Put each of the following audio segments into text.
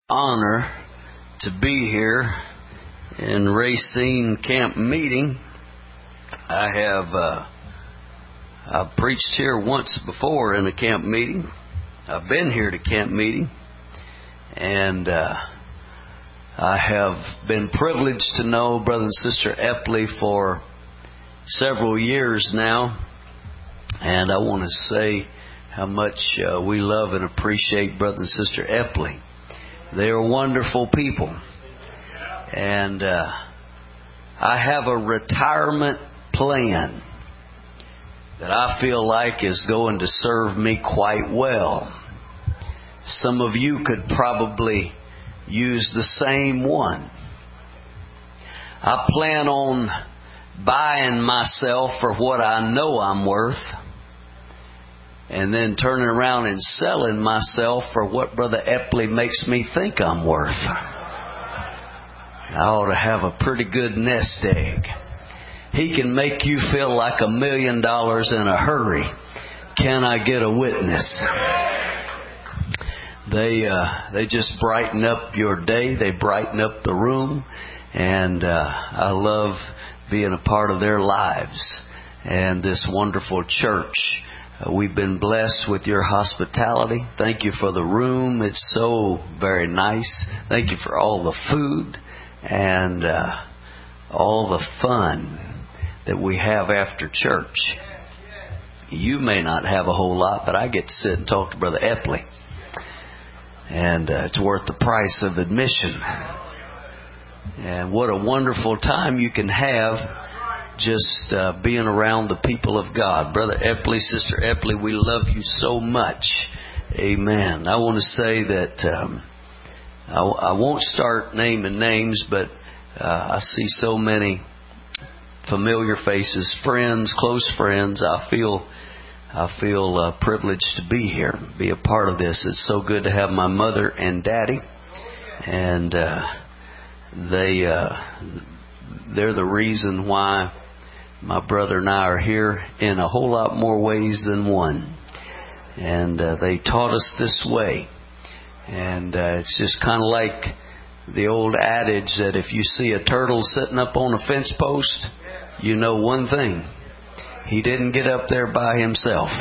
honor to be here in Racine Camp Meeting. I've preached here once before in a camp meeting. I've been here to camp meeting, and I have been privileged to know Brother and Sister Epley for several years now, and I want to say how much we love and appreciate Brother and Sister Epley. They are wonderful people. And I have a retirement plan that I feel like is going to serve me quite well. Some of you could probably use the same one. I plan on buying myself for what I know I'm worth, and then turning around and selling myself for what Brother Epley makes me think I'm worth. I ought to have a pretty good nest egg. He can make you feel like $1 million in a hurry. Can I get a witness? They just brighten up your day. They brighten up the room. And I love being a part of their lives and this wonderful church. We've been blessed with your hospitality. Thank you for the room. It's so very nice. Thank you for all the food and all the fun that we have after church. You may not have a whole lot, but I get to sit and talk to Brother Epley. And it's worth the price of admission. And what a wonderful time you can have just being around the people of God. Brother Epley, Sister Epley, we love you so much. Amen. I want to say that I won't start naming names, but I see so many familiar faces, friends, close friends. I feel privileged to be here, be a part of this. It's so good to have my mother and daddy, and they're the reason why my brother and I are here in a whole lot more ways than one. And they taught us this way. And it's just kind of like the old adage that if you see a turtle sitting up on a fence post, you know one thing: he didn't get up there by himself.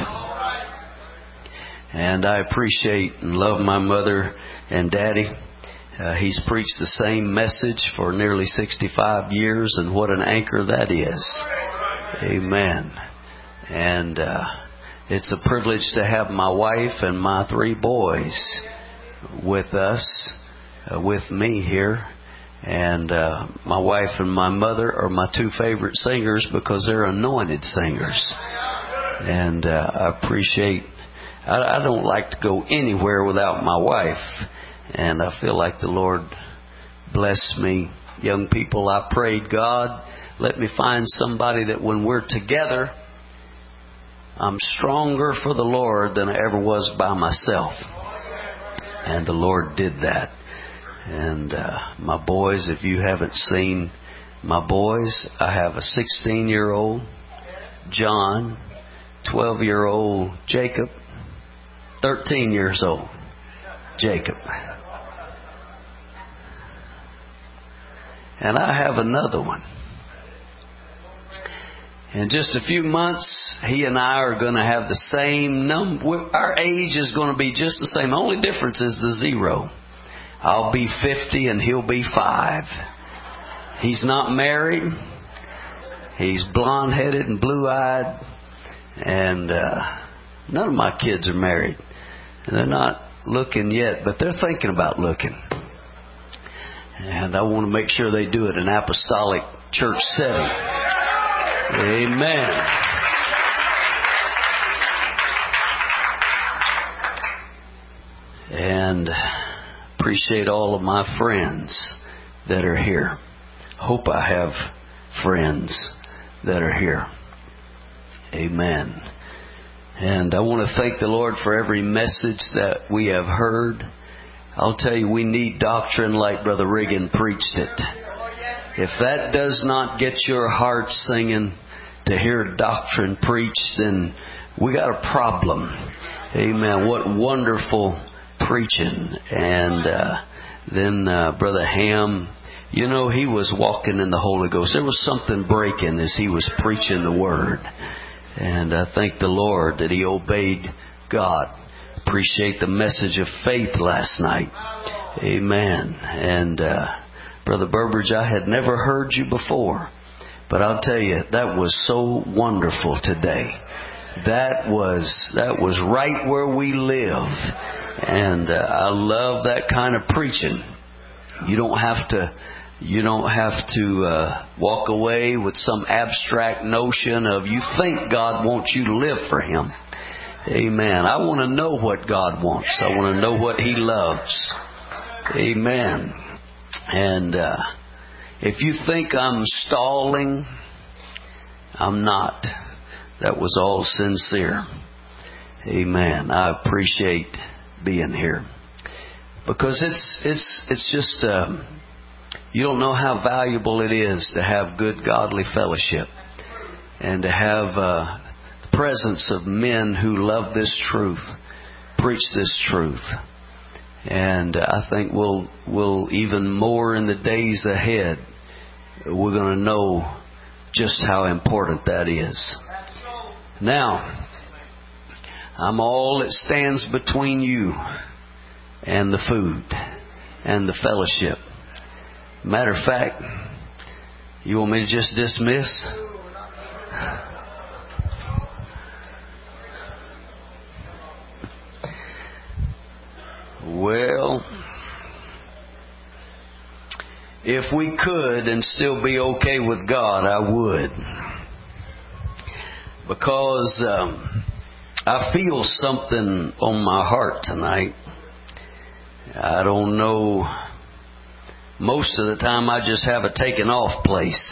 And I appreciate and love my mother and daddy. He's preached the same message for nearly 65 years, and what an anchor that is. Amen. And it's a privilege to have my wife and my 3 boys with us, with me here. And my wife and my mother are my 2 favorite singers because they're anointed singers. And I appreciate, I don't like to go anywhere without my wife. And I feel like the Lord blessed me. Young people, I prayed, God, let me find somebody that when we're together, I'm stronger for the Lord than I ever was by myself. And the Lord did that. And my boys, if you haven't seen my boys, I have a 16-year-old John, 12-year-old Jacob, 13 years old Jacob. And I have another one. In just a few months, he and I are going to have the same number. Our age is going to be just the same. The only difference is the 0. I'll be 50 and he'll be 5. He's not married. He's blonde-headed and blue-eyed. And none of my kids are married. And they're not looking yet, but they're thinking about looking. And I want to make sure they do it in an apostolic church setting. Amen. And appreciate all of my friends that are here. Hope I have friends that are here. Amen. And I want to thank the Lord for every message that we have heard. I'll tell you, we need doctrine like Brother Riggin preached it. If that does not get your heart singing to hear doctrine preached, then we got a problem. Amen. What wonderful preaching. And Then Brother Ham, you know, he was walking in the Holy Ghost. There was something breaking as he was preaching the Word. And I thank the Lord that he obeyed God. Appreciate the message of faith last night. Amen. And Brother Burbridge, I had never heard you before. But I'll tell you, that was so wonderful today. That was right where we live. And I love that kind of preaching. You don't have to walk away with some abstract notion of you think God wants you to live for Him. Amen. I want to know what God wants. I want to know what He loves. Amen. And if you think I'm stalling, I'm not. That was all sincere. Amen. I appreciate being here. Because it's just, you don't know how valuable it is to have good godly fellowship. And to have the presence of men who love this truth, preach this truth. And I think we'll even more in the days ahead, we're going to know just how important that is. Now, I'm all that stands between you and the food and the fellowship. Matter of fact, you want me to just dismiss? Well, if we could and still be okay with God, I would. Because I feel something on my heart tonight. I don't know. Most of the time I just have a taken off place.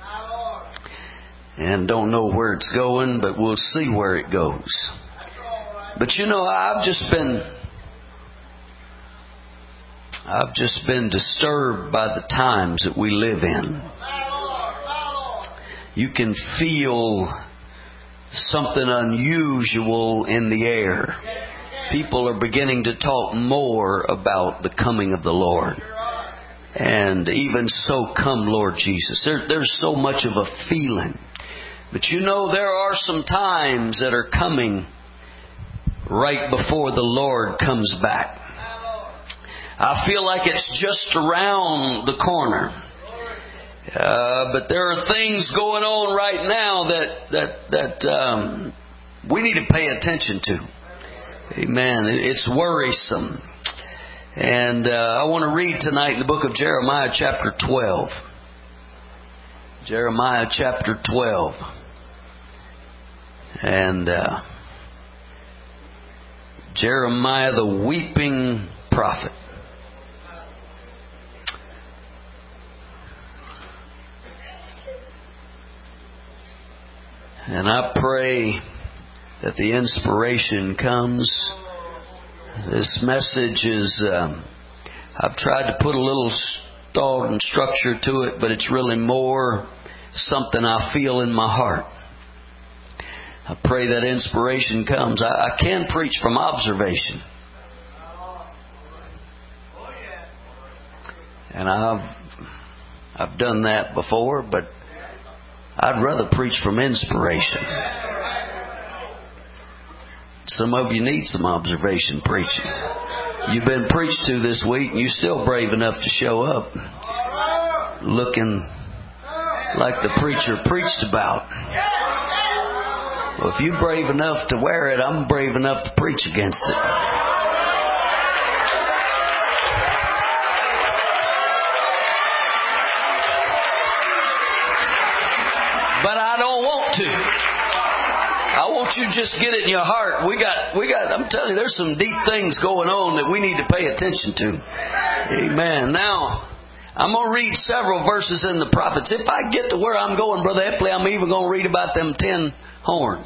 And don't know where it's going, but we'll see where it goes. But you know, I've just been disturbed by the times that we live in. You can feel something unusual in the air. People are beginning to talk more about the coming of the Lord. And even so, come Lord Jesus. There's so much of a feeling. But you know, there are some times that are coming right before the Lord comes back. I feel like it's just around the corner. But there are things going on right now that we need to pay attention to. Amen. It's worrisome. And I want to read tonight in the book of Jeremiah chapter 12. Jeremiah chapter 12. And Jeremiah the weeping prophet. And I pray that the inspiration comes. This message is, I've tried to put a little thought and structure to it, but it's really more something I feel in my heart. I pray that inspiration comes. I can preach from observation. And I've done that before, but I'd rather preach from inspiration. Some of you need some observation preaching. You've been preached to this week and you're still brave enough to show up looking like the preacher preached about. Well, if you're brave enough to wear it, I'm brave enough to preach against it. But I don't want to. I want you to just get it in your heart. We got, I'm telling you, there's some deep things going on that we need to pay attention to. Amen. Now, I'm going to read several verses in the prophets. If I get to where I'm going, Brother Epley, I'm even going to read about them 10 horns.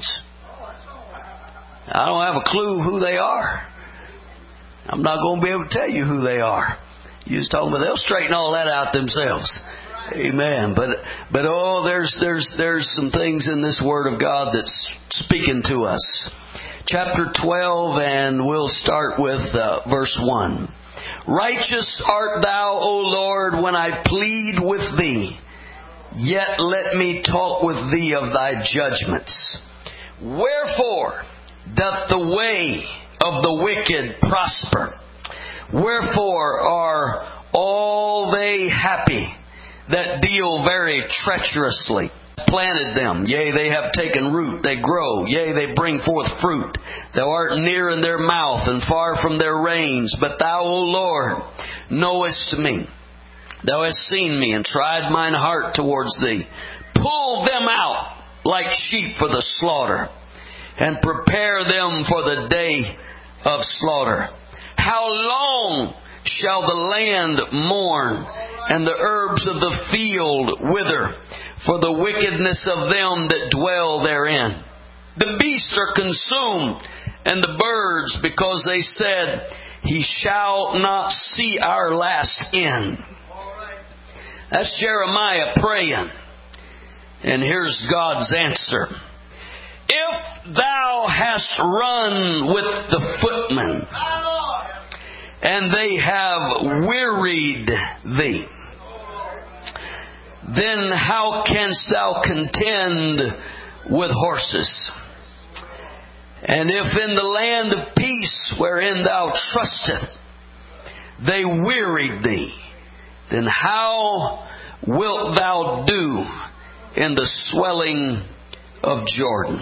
I don't have a clue who they are. I'm not going to be able to tell you who they are. You just told me they'll straighten all that out themselves. Amen. But oh, there's some things in this Word of God that's speaking to us. Chapter 12, and we'll start with verse 1. Righteous art thou, O Lord, when I plead with thee. Yet let me talk with thee of thy judgments. Wherefore doth the way of the wicked prosper? Wherefore are all they happy that deal very treacherously? Planted them, yea, they have taken root, they grow, yea, they bring forth fruit. Thou art near in their mouth and far from their reins, but thou, O Lord, knowest me. Thou hast seen me and tried mine heart towards thee. Pull them out like sheep for the slaughter, and prepare them for the day of slaughter. How long shall the land mourn, and the herbs of the field wither, for the wickedness of them that dwell therein? The beasts are consumed, and the birds, because they said, He shall not see our last end. That's Jeremiah praying. And here's God's answer. If thou hast run with the footmen, and they have wearied thee, then how canst thou contend with horses? And if in the land of peace wherein thou trustest, they wearied thee, then how wilt thou do in the swelling of Jordan?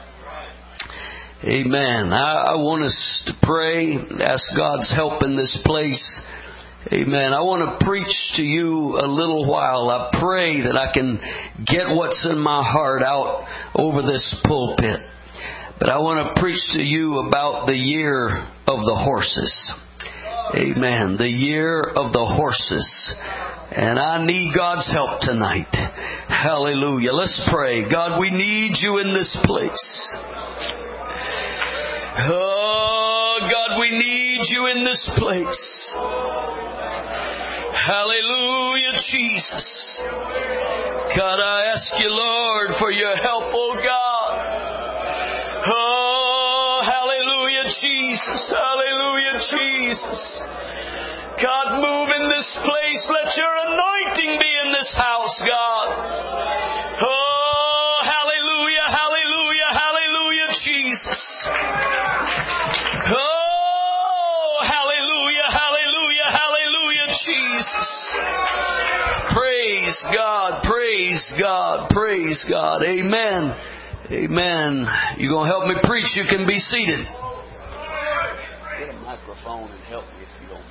Amen. I want us to pray, ask God's help in this place. Amen. I want to preach to you a little while. I pray that I can get what's in my heart out over this pulpit. But I want to preach to you about the year of the horses. Amen. The year of the horses. And I need God's help tonight. Hallelujah. Let's pray. God, we need you in this place. Oh, God, we need you in this place. Hallelujah, Jesus. God, I ask you, Lord, for your help, oh God. Oh, hallelujah, Jesus. Hallelujah, Jesus. God, move in this place. Let your anointing be in this house, God. Oh, hallelujah, hallelujah, hallelujah, Jesus. Oh, hallelujah, hallelujah, hallelujah, Jesus. Praise God, praise God, praise God. Amen. Amen. You're going to help me preach. You can be seated. Get a microphone and help me if you don't mind.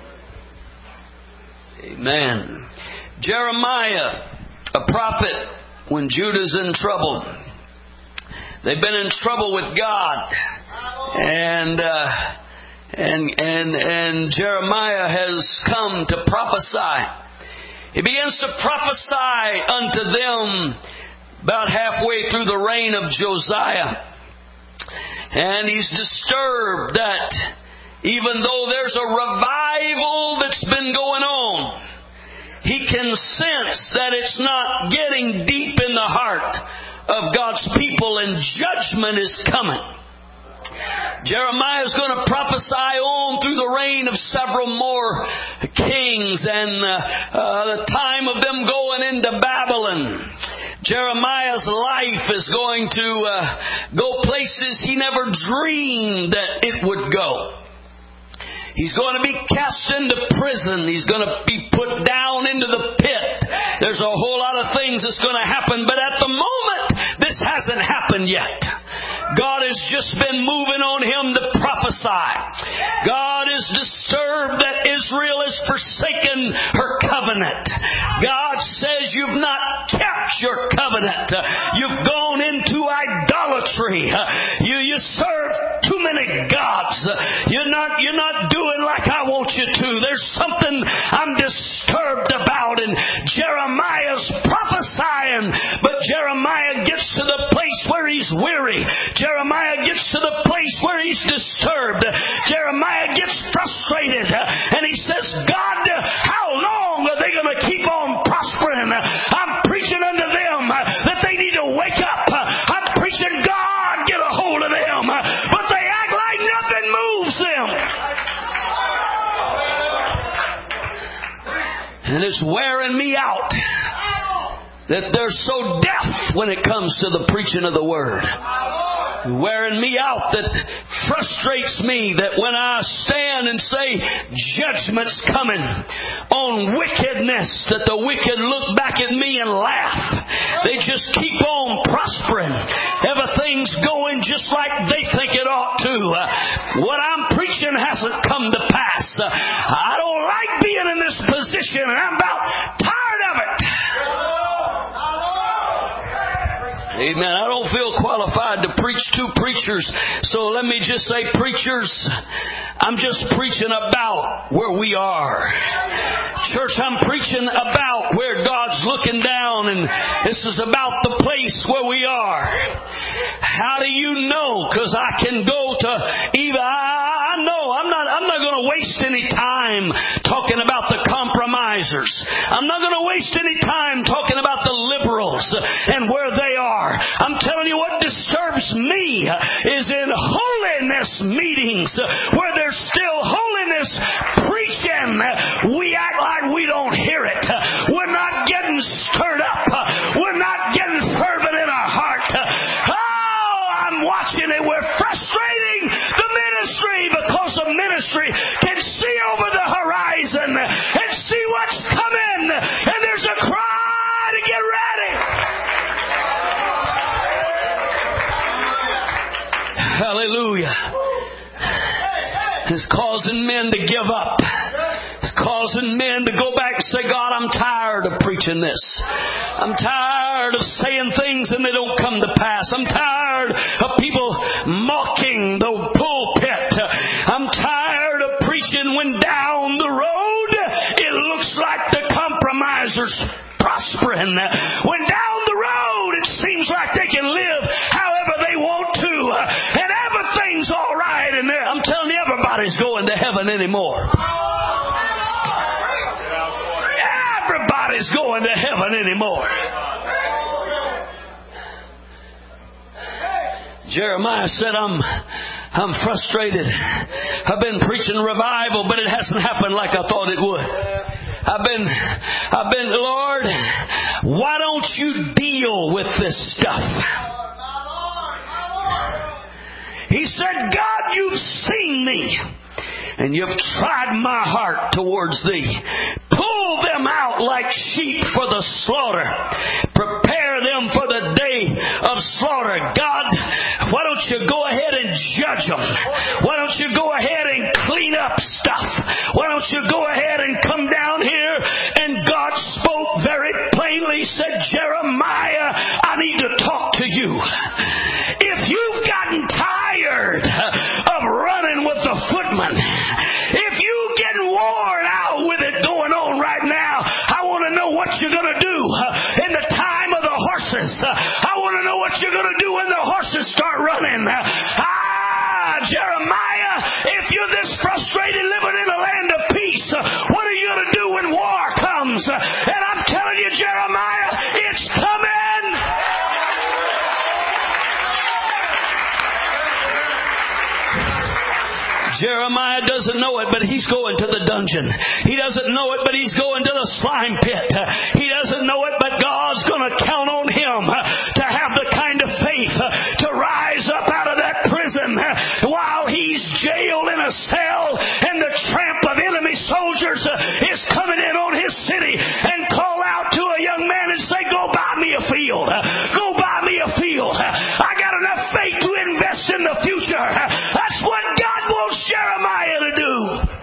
Amen. Jeremiah, a prophet when Judah's in trouble. They've been in trouble with God. And Jeremiah has come to prophesy. He begins to prophesy unto them about halfway through the reign of Josiah. And he's disturbed that even though there's a revival that's been going on, he can sense that it's not getting deep in the heart of God's people, and judgment is coming. Jeremiah is going to prophesy on through the reign of several more kings and the time of them going into Babylon. Jeremiah's life is going to go places he never dreamed that it would go. He's going to be cast into prison. He's going to be put down into the pit. There's a whole lot of things that's going to happen, but at the moment, this hasn't happened yet. God has just been moving on him to prophesy. God is disturbed that Israel has forsaken her covenant. God says you've not kept your covenant. You've gone into idolatry. You serve too many gods. You're not doing like I want you to. There's something I'm disturbed about. And Jeremiah's prophesying, but Jeremiah gets to the place where he's weary. Jeremiah gets to the place where he's disturbed. Jeremiah gets frustrated. And he says, God, how long are they going to keep on prospering? I'm preaching unto them that they need to wake up. I'm preaching, God, get a hold of them. But they act like nothing moves them. And it's wearing me out. That they're so deaf when it comes to the preaching of the Word. Wearing me out, that frustrates me, that when I stand and say judgment's coming on wickedness, that the wicked look back at me and laugh. They just keep on prospering. Everything's going just like they think it ought to. What I'm preaching hasn't come to pass. I don't like being in this position, and I'm about tired of it. Amen. I don't feel qualified to preach to preachers. So let me just say, preachers, I'm just preaching about where we are. Church, I'm preaching about where God's looking down, and this is about the place where we are. How do you know? Because I can go to even, I know I'm not going to waste any time talking about the compromisers. I'm not going to waste any time talking about the liberals and where they are. I'm telling you, what disturbs me is in holiness meetings where there's still holiness preaching, we act like we don't hear it. We're not getting stirred up. We're not getting fervent in our heart. Oh, I'm watching it. We're frustrating the ministry because the ministry can see over the horizon and see what's coming, and there's a cry to get ready. Hallelujah. It's causing men to give up. It's causing men to go back and say, God, I'm tired of preaching this. I'm tired of saying things and they don't come to pass. I'm tired of people mocking the pulpit. I'm tired of preaching when down the road it looks like the compromisers prospering. When down the road it seems like they can live however they want to, and everything's all right in there. I'm telling you, everybody's going to heaven anymore. Everybody's going to heaven anymore. Jeremiah said, I'm frustrated. I've been preaching revival, but it hasn't happened like I thought it would. I've been, Lord, why don't you deal with this stuff? He said, God, you've seen me, and you've tried my heart towards thee. Pull them out like sheep for the slaughter. Prepare them for the day of slaughter. God, why don't you go ahead and judge them? Why don't you go ahead and clean up stuff? Why don't you go ahead and come down here? And God spoke very plainly, said, Jeremiah, I need to talk to you. If you've gotten tired of running with the footman, if you're getting worn out with it going on right now, I want to know what you're going to do in the time of the horses. I want to know what you're going to do when the horses start running. Jeremiah, if you're this frustrated living in a land of peace, what are you going to do when war comes? And I'm telling you, Jeremiah, it's coming. Jeremiah doesn't know it, but he's going to the dungeon. He doesn't know it, but he's going to the slime pit. He doesn't know it, but God's going to count on him to have the kind of faith to rise up out of that prison while he's jailed in a cell and the tramp of enemy soldiers is coming in on his city and call out to a young man and say, go buy me a field. Go buy me a field. I got enough faith to invest in the future. That's what God wants Jeremiah to do.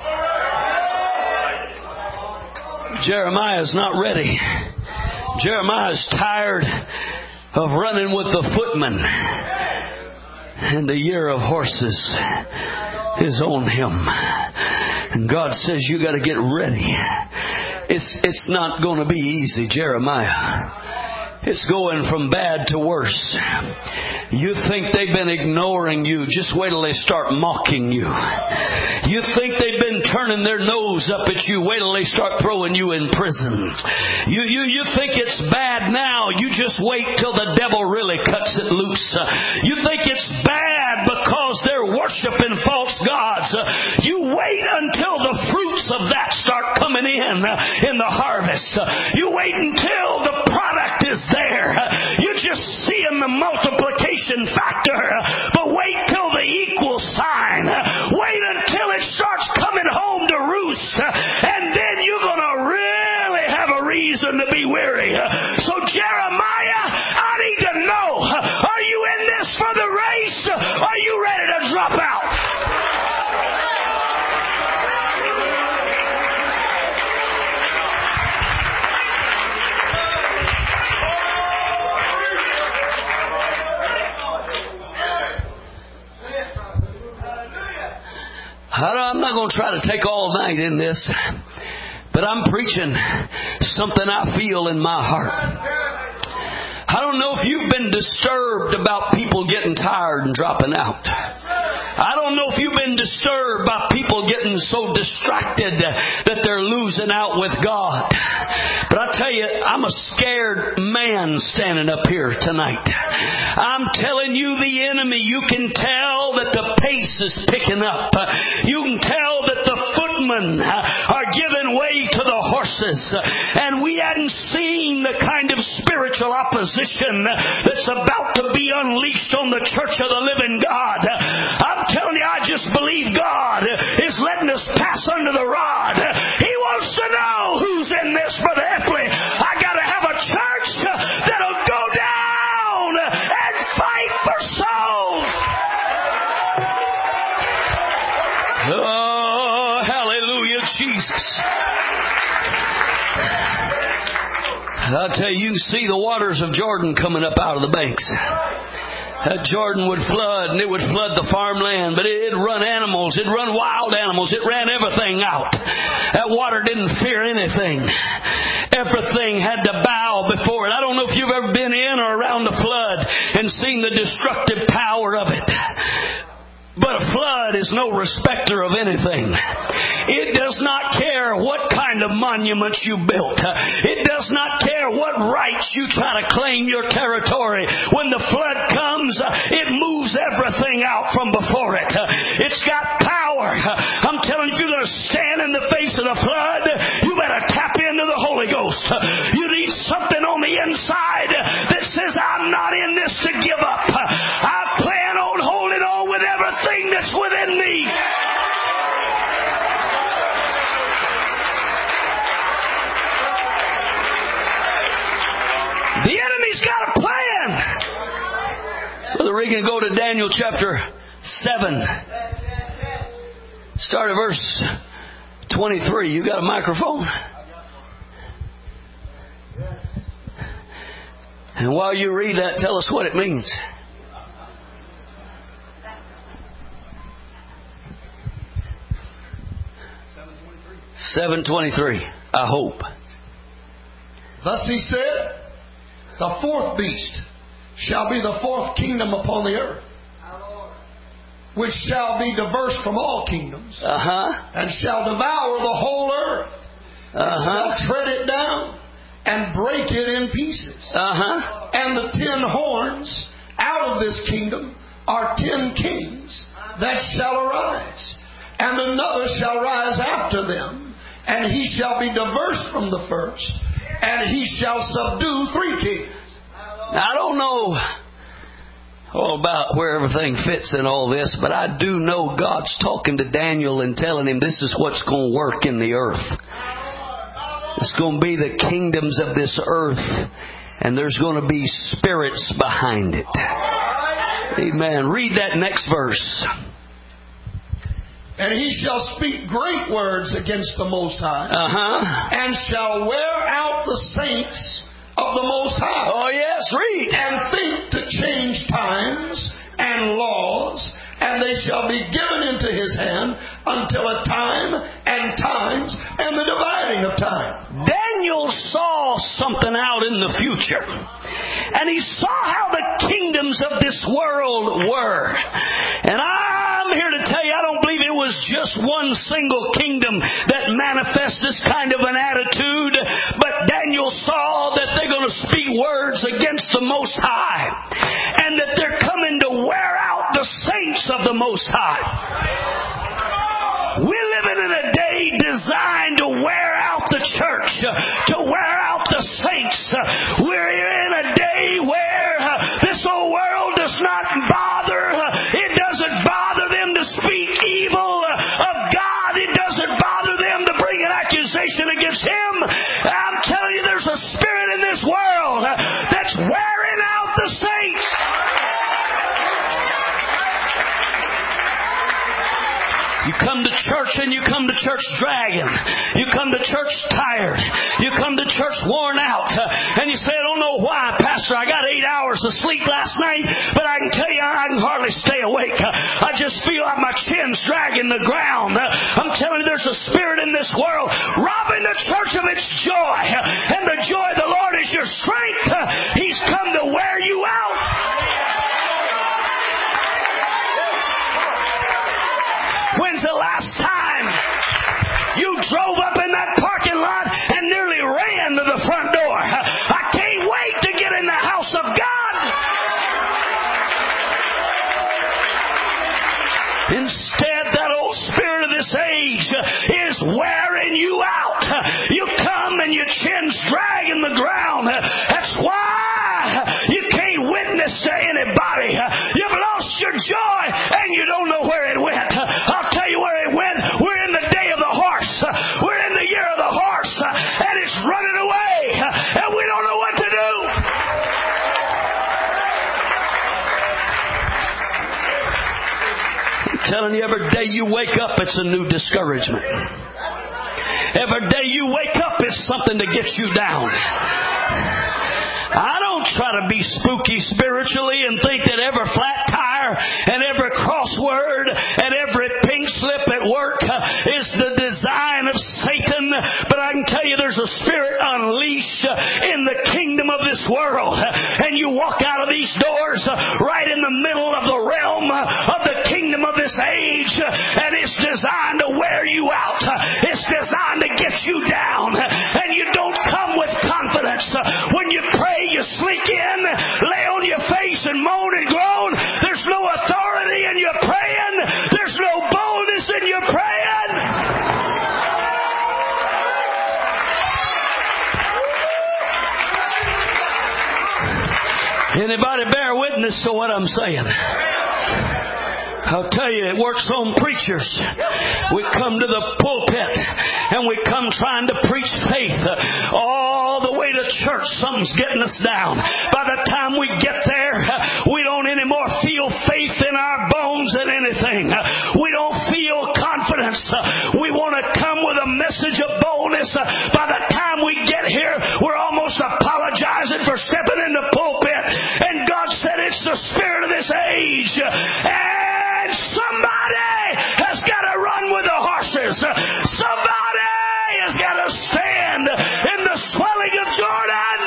Jeremiah's not ready. Jeremiah's tired of running with the footman. And the year of horses is on him. And God says, you got to get ready. It's not going to be easy, Jeremiah. It's going from bad to worse. You think they've been ignoring you. Just wait till they start mocking you. You think they've been turning their nose up at you. Wait till they start throwing you in prison. You think it's bad now. You just wait till the devil really cuts it loose. You think it's bad because they're worshiping false gods. You wait until the fruits of that start coming in the harvest. You wait until the product is there. You just seeing the multiplication factor. But wait till the equal sign. Wait until it starts coming home to roost. And then you're going to really have a reason to be weary. So Jeremiah, I need to know, are you in this for the race? Are you ready to drop out? I'm not going to try to take all night in this, but I'm preaching something I feel in my heart. I don't know if you've been disturbed about people getting tired and dropping out. I don't know if you've been disturbed by people getting so distracted that they're losing out with God. But I tell you, I'm a scared man standing up here tonight. I'm telling you, the enemy, you can tell that the pace is picking up. You can tell that the footmen are giving way to the horses. And we hadn't seen the kind of spiritual opposition that's about to be unleashed on the church of the living God. I'm telling you, I just believe God is letting us pass under the rod. He wants to know who's in this, Brother Epley. I got to have a church that'll go down and fight for souls. Oh, hallelujah, Jesus. I'll tell you, you can see the waters of Jordan coming up out of the banks. That Jordan would flood, and it would flood the farmland, but it'd run animals, it'd run wild animals, it ran everything out. That water didn't fear anything. Everything had to bow before it. I don't know if you've ever been in or around a flood and seen the destructive power of it. But a flood is no respecter of anything. It does not care what kind of monuments you built. It does not care what rights you try to claim your territory. When the flood comes, it moves everything out from before it. It's got power. I'm telling you, if you're going to stand in the face of the flood, you better tap into the Holy Ghost. You need something on the inside that says, I'm not in this to give up. I plan on holding on with everything that's within me. The enemy's got a plan. Brother Regan, go to Daniel chapter 7. Start at verse 23. You got a microphone? And while you read that, tell us what it means. 7:23. I hope. Thus he said, the fourth beast shall be the fourth kingdom upon the earth, which shall be diverse from all kingdoms, and shall devour the whole earth, and shall tread it down, and break it in pieces. And the 10 horns out of this kingdom are 10 kings that shall arise, and another shall rise after them, and he shall be diverse from the first, and he shall subdue 3 kings. Now, I don't know all about where everything fits in all this, but I do know God's talking to Daniel and telling him this is what's going to work in the earth. It's going to be the kingdoms of this earth, and there's going to be spirits behind it. Amen. Read that next verse. And he shall speak great words against the Most High, and shall wear out the saints of the Most High. Oh yes, read. And think to change times and laws, and they shall be given into his hand until a time and times and the dividing of time. Daniel saw something out in the future. And he saw how the kingdoms of this world were. And I'm here to tell you, I don't believe it was just one single kingdom that manifests this kind of an attitude. But Daniel saw that they're going to speak words against the Most High. And that they're coming to wear out the saints of the Most High. We're living in a day designed to wear out the church, to wear out the saints. We're in a day where this old world does not bother. It doesn't bother them to speak evil of God. It doesn't bother them to bring an accusation against Him. I'm telling you, there's a spirit in this world that's wearing out the saints. You come to church and you come to church dragging. You come to church tired. You come to church worn out. And you say, I don't know why, Pastor, I got 8 hours of sleep last night, but I can tell you I can hardly stay awake. I just feel like my chin's dragging the ground. I'm telling you, there's a spirit in this world robbing the church of its joy. And the joy of the Lord is your strength. He's come to wear you out. When's the last time you drove up in that parking lot and nearly ran to the front door? I can't wait to get in the house of God. Instead, that old spirit of this age is wearing you out. You come and your chin's dragging the ground. That's why you can't witness to anybody. You've lost your joy and you don't know where it went. I'll tell you where it went. We're in the day of the horse. We're in the year of the horse. And it's running away. And we don't know what to do. I'm telling you, every day you wake up, it's a new discouragement. Every day you wake up, it's something to get you down. I don't try to be spooky spiritually and think that every flat tire and every crossword and every pink slip at work is the design of Satan. But I can tell you there's a spirit unleashed in the kingdom of this world. And you walk out of these doors right in the middle of the realm of the kingdom of this age. And it's designed to wear you out. It's designed to get you down. And you don't come with confidence. When you pray, you slink in, lay on your face and moan and groan. There's no authority in your praying. There's no boldness in your praying. Anybody bear witness to what I'm saying? I'll tell you, it works on preachers. We come to the pulpit and we come trying to preach faith. All the way to church, something's getting us down. By the time we get there, we don't anymore feel faith in our bones and anything. We don't feel confidence. We want to come with a message of boldness. By the time we get here, we're almost apologizing for stepping in the pulpit. And God said it's the spirit of this age. And somebody has got to run with the horses. Somebody has got to stand in the swelling of Jordan.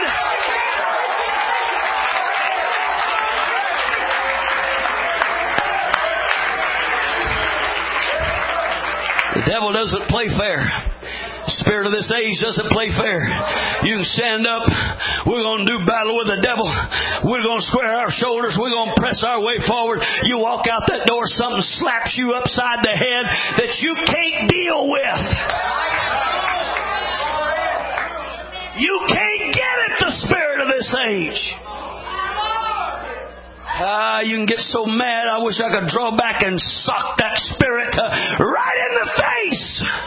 The devil doesn't play fair. Spirit of this age doesn't play fair. You can stand up. We're going to do battle with the devil. We're going to square our shoulders. We're going to press our way forward. You walk out that door, something slaps you upside the head that you can't deal with. You can't get at the spirit of this age. You can get so mad, I wish I could draw back and sock that spirit right in the face.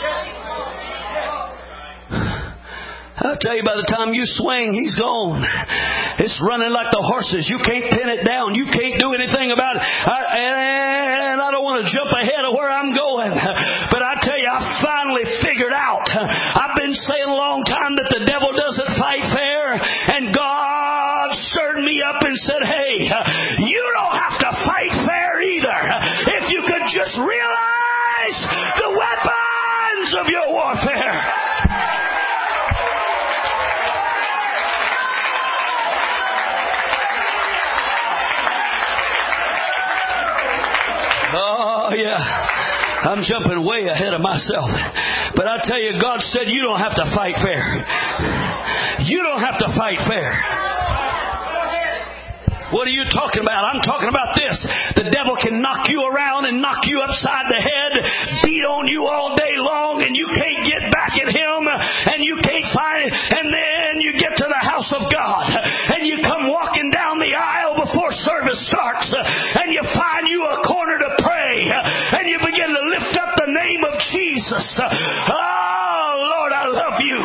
I'll tell you, by the time you swing, he's gone. It's running like the horses. You can't pin it down. You can't do anything about it. And I don't want to jump ahead of where I'm going. But I tell you, I finally figured out. I've been saying a long time that the devil doesn't fight fair. And God stirred me up and said, hey, you don't have to fight fair either. If you could just realize the weapons of your warfare. I'm jumping way ahead of myself. But I tell you, God said you don't have to fight fair. You don't have to fight fair. What are you talking about? I'm talking about this. The devil can knock you around and knock you upside the head, beat on you all day long, and you can't get back at him, and you can't find it. And then you get to the house of God, and you come walking down the aisle before service starts, and you find you a corner to pray, and you begin to lift up the name of Jesus. Oh, Lord, I love you.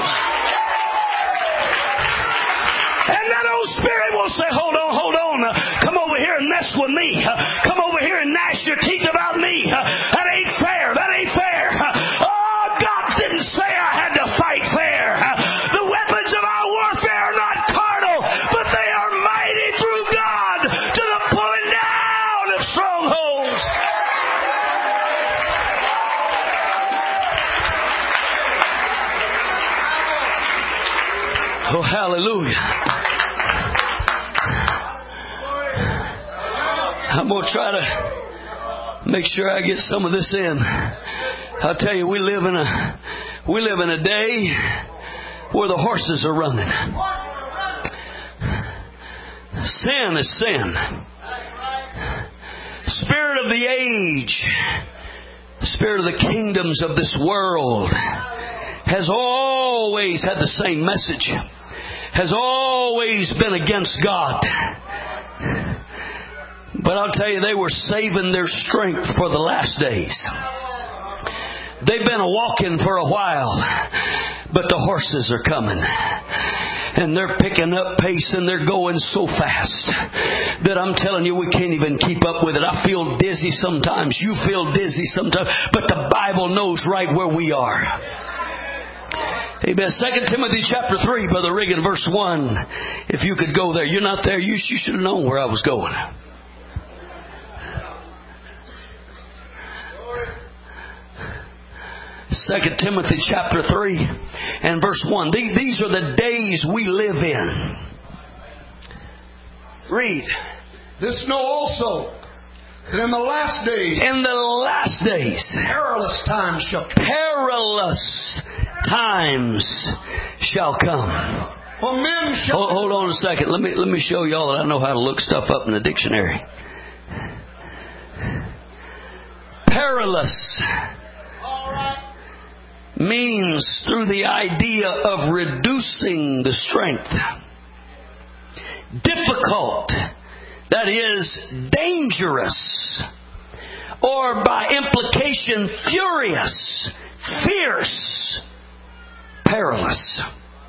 And that old spirit will say, hold on. Come over here and mess with me. Come over here and gnash your teeth about me. That ain't fair. Oh, God didn't say I had to fight fair. The weapons of our warfare are not carnal, but they are mighty through God to the pulling down of strongholds. Oh, hallelujah. I'm going to try to make sure I get some of this in. I'll tell you, we live in a day where the horses are running. Sin is sin. Spirit of the age, spirit of the kingdoms of this world has always had the same message. Has always been against God. But I'll tell you, they were saving their strength for the last days. They've been a-walking for a while, but the horses are coming. And they're picking up pace and they're going so fast that I'm telling you, we can't even keep up with it. I feel dizzy sometimes. You feel dizzy sometimes. But the Bible knows right where we are. Amen. 2 Timothy chapter 3, Brother Reagan, verse 1. If you could go there. You're not there. You should have known where I was going. 2 Timothy chapter 3 and verse 1. These are the days we live in. Read. This know also that in the last days, perilous times shall come. Perilous times shall come. For men shall... Hold on a second. Let me show y'all that I know how to look stuff up in the dictionary. Perilous. All right. Means through the idea of reducing the strength. Difficult, that is dangerous, or by implication furious, fierce, perilous.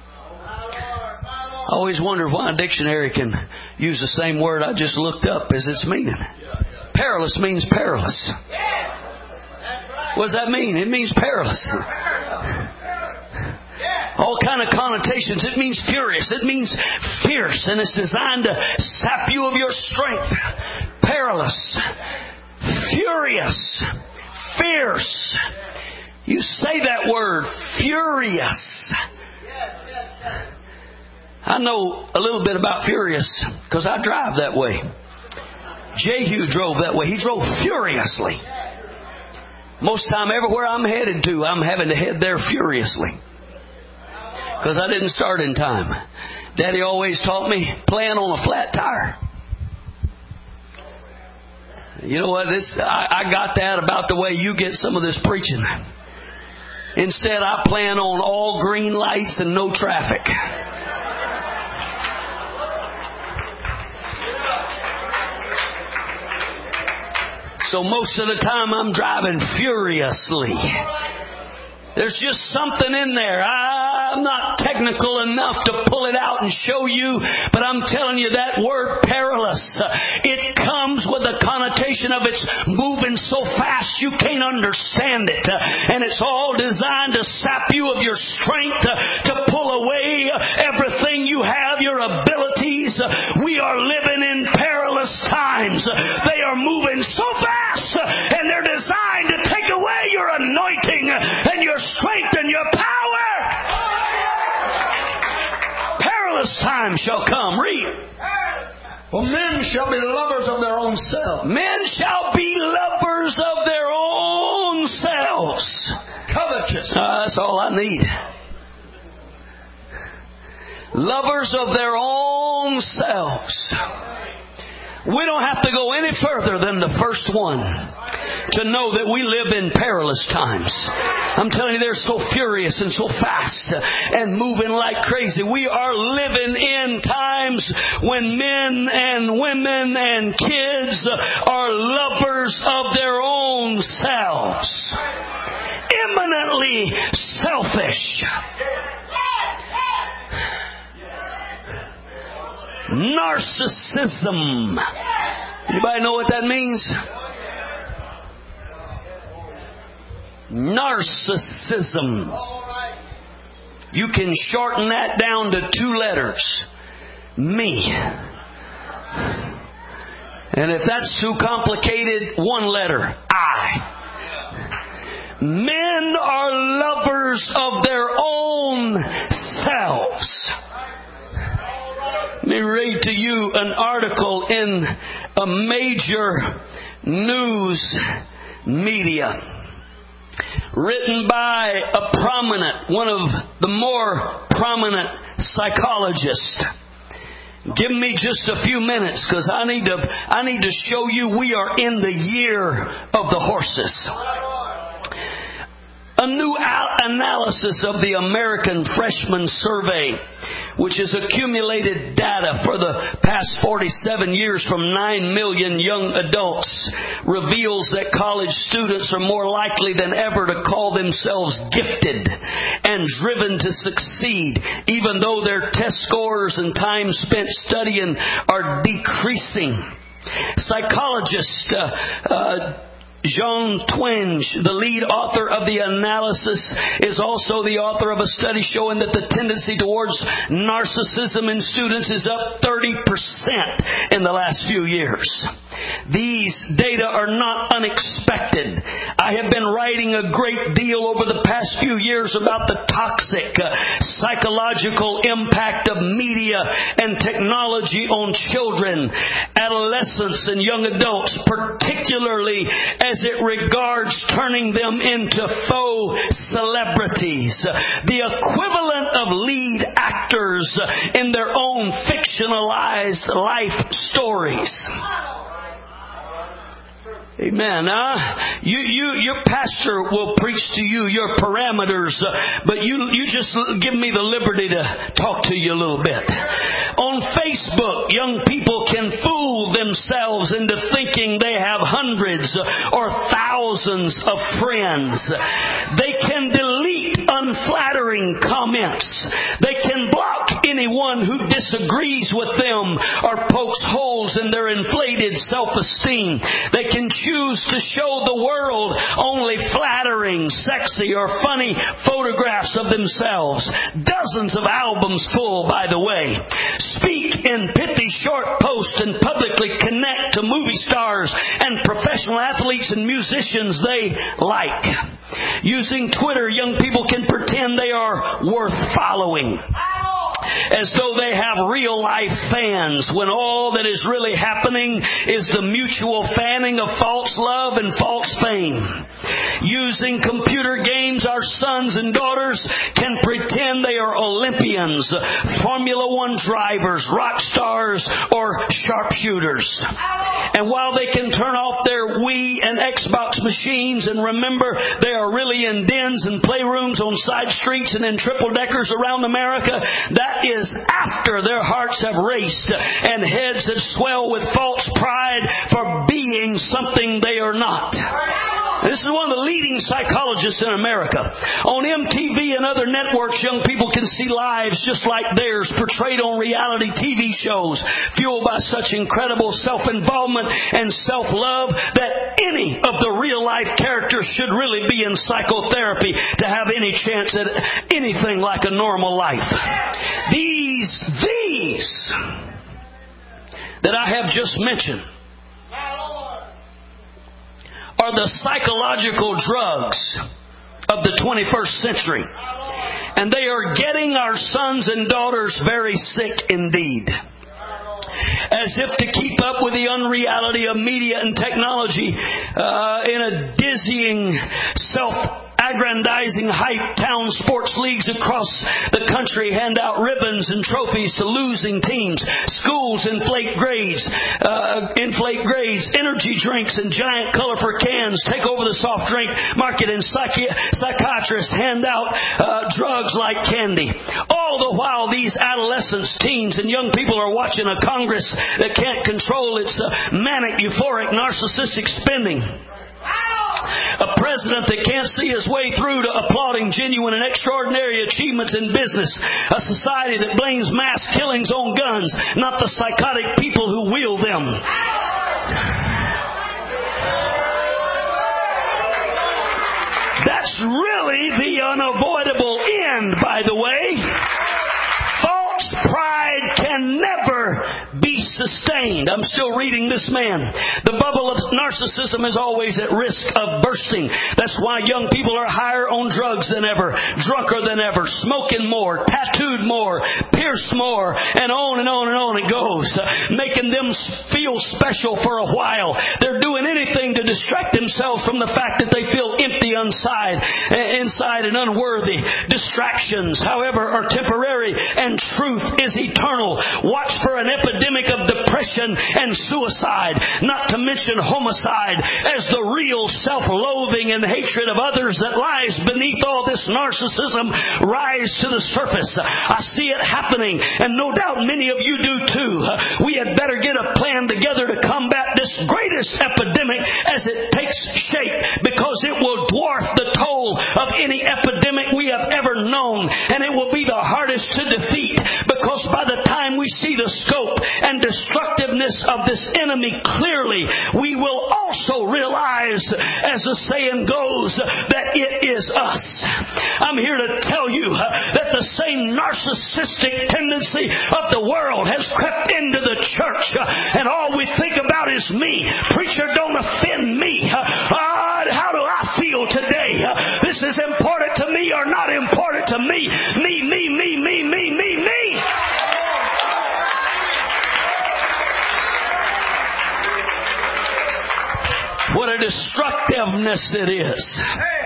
I always wonder why a dictionary can use the same word I just looked up as its meaning. Perilous means perilous. What does that mean? It means perilous. All kind of connotations. It means furious. It means fierce. And it's designed to sap you of your strength. Perilous. Furious. Fierce. You say that word, furious. I know a little bit about furious because I drive that way. Jehu drove that way. He drove furiously. Most time, everywhere I'm headed to, I'm having to head there furiously. Because I didn't start in time. Daddy always taught me, plan on a flat tire. You know what? I got that about the way you get some of this preaching. Instead, I plan on all green lights and no traffic. So most of the time I'm driving furiously. There's just something in there. I'm not technical enough to pull it out and show you, but I'm telling you that word perilous, it comes with a connotation of it's moving so fast you can't understand it. And it's all designed to sap you of your strength, to pull away everything you have, your abilities. We are living in perilous times. They are moving so fast, and they're designed to take away your anointing and your strength and your power. Perilous times shall come. Read. For men shall be lovers of their own self. Men shall be lovers of their own self. selves. Covetous. That's all I need. Lovers of their own selves. We don't have to go any further than the first one to know that we live in perilous times. I'm telling you, they're so furious and so fast and moving like crazy. We are living in times when men and women and kids are lovers of their own selves. Eminently selfish. Narcissism. Anybody know what that means? Narcissism. You can shorten that down to 2 letters. Me. And if that's too complicated, 1 letter. I. Men are lovers of their own selves. Let me read to you an article in a major news media, written by one of the more prominent psychologists. Give me just a few minutes, because I need to show you we are in the year of the horses. A new analysis of the American Freshman Survey, which has accumulated data for the past 47 years from 9 million young adults, reveals that college students are more likely than ever to call themselves gifted and driven to succeed, even though their test scores and time spent studying are decreasing. Psychologist Jean Twenge, the lead author of the analysis, is also the author of a study showing that the tendency towards narcissism in students is up 30% in the last few years. These data are not unexpected. I have been writing a great deal over the past few years about the toxic psychological impact of media and technology on children, adolescents, and young adults, particularly as it regards turning them into faux celebrities, the equivalent of lead actors in their own fictionalized life stories. Amen. Your pastor will preach to you your parameters, but you just give me the liberty to talk to you a little bit. On Facebook, young people can fool themselves into thinking they have hundreds or thousands of friends. They can delete unflattering comments. They can block anyone who disagrees with them or pokes holes in their inflated self-esteem. They can choose to show the world only flattering, sexy, or funny photographs of themselves. Dozens of albums full, by the way. Speak in pithy short posts and publicly connect to movie stars and professional athletes and musicians they like. Using Twitter, young people can pretend they are worth following, as though they have real life fans, when all that is really happening is the mutual fanning of false love and false fame. Using computer games, our sons and daughters can pretend they are Olympians, Formula One drivers, rock stars, or sharpshooters. And while they can turn off their Wii and Xbox machines and remember they are really in dens and playrooms on side streets and in triple-deckers around America, that is after their hearts have raced and heads have swelled with false pride for being something they are not. This is one of the leading psychologists in America. On MTV and other networks, young people can see lives just like theirs portrayed on reality TV shows, fueled by such incredible self-involvement and self-love that any of the real-life characters should really be in psychotherapy to have any chance at anything like a normal life. These that I have just mentioned are the psychological drugs of the 21st century. And they are getting our sons and daughters very sick indeed. as if to keep up with the unreality of media and technology in a dizzying, self-aggrandizing hype. Town sports leagues across the country hand out ribbons and trophies to losing teams. Schools inflate grades. Energy drinks and giant colorful cans take over the soft drink market, and psychiatrists hand out drugs like candy. All the while, these adolescents, teens, and young people are watching a Congress that can't control its manic, euphoric, narcissistic spending. A president that can't see his way through to applauding genuine and extraordinary achievements in business. A society that blames mass killings on guns, not the psychotic people who wield them. That's really the unavoidable end, by the way. False pride can never be sustained. I'm still reading this man. The bubble of narcissism is always at risk of bursting. That's why young people are higher on drugs than ever, drunker than ever, smoking more, tattooed more, pierced more, and on and on and on it goes, making them feel special for a while. They're doing anything to distract themselves from the fact that they feel empty inside and unworthy. Distractions, however, are temporary, and truth is eternal. Watch for an epidemic of depression and suicide, not to mention homicide, as the real self-loathing and hatred of others that lies beneath all this narcissism rise to the surface. I see it happening, and no doubt many of you do too. We had better get a plan together to combat this greatest epidemic as it takes shape, because it will dwarf the toll of any epidemic we have ever known, and it will be the hardest to defeat, because by the time we see the scope and destructiveness of this enemy clearly, we will also realize, as the saying goes, that it is us. I'm here to tell you that the same narcissistic tendency of the world has crept into the church, and all we think about is me. Preacher, don't offend me. How do I feel today? This is important to me or not important to me? Me. What a destructiveness it is.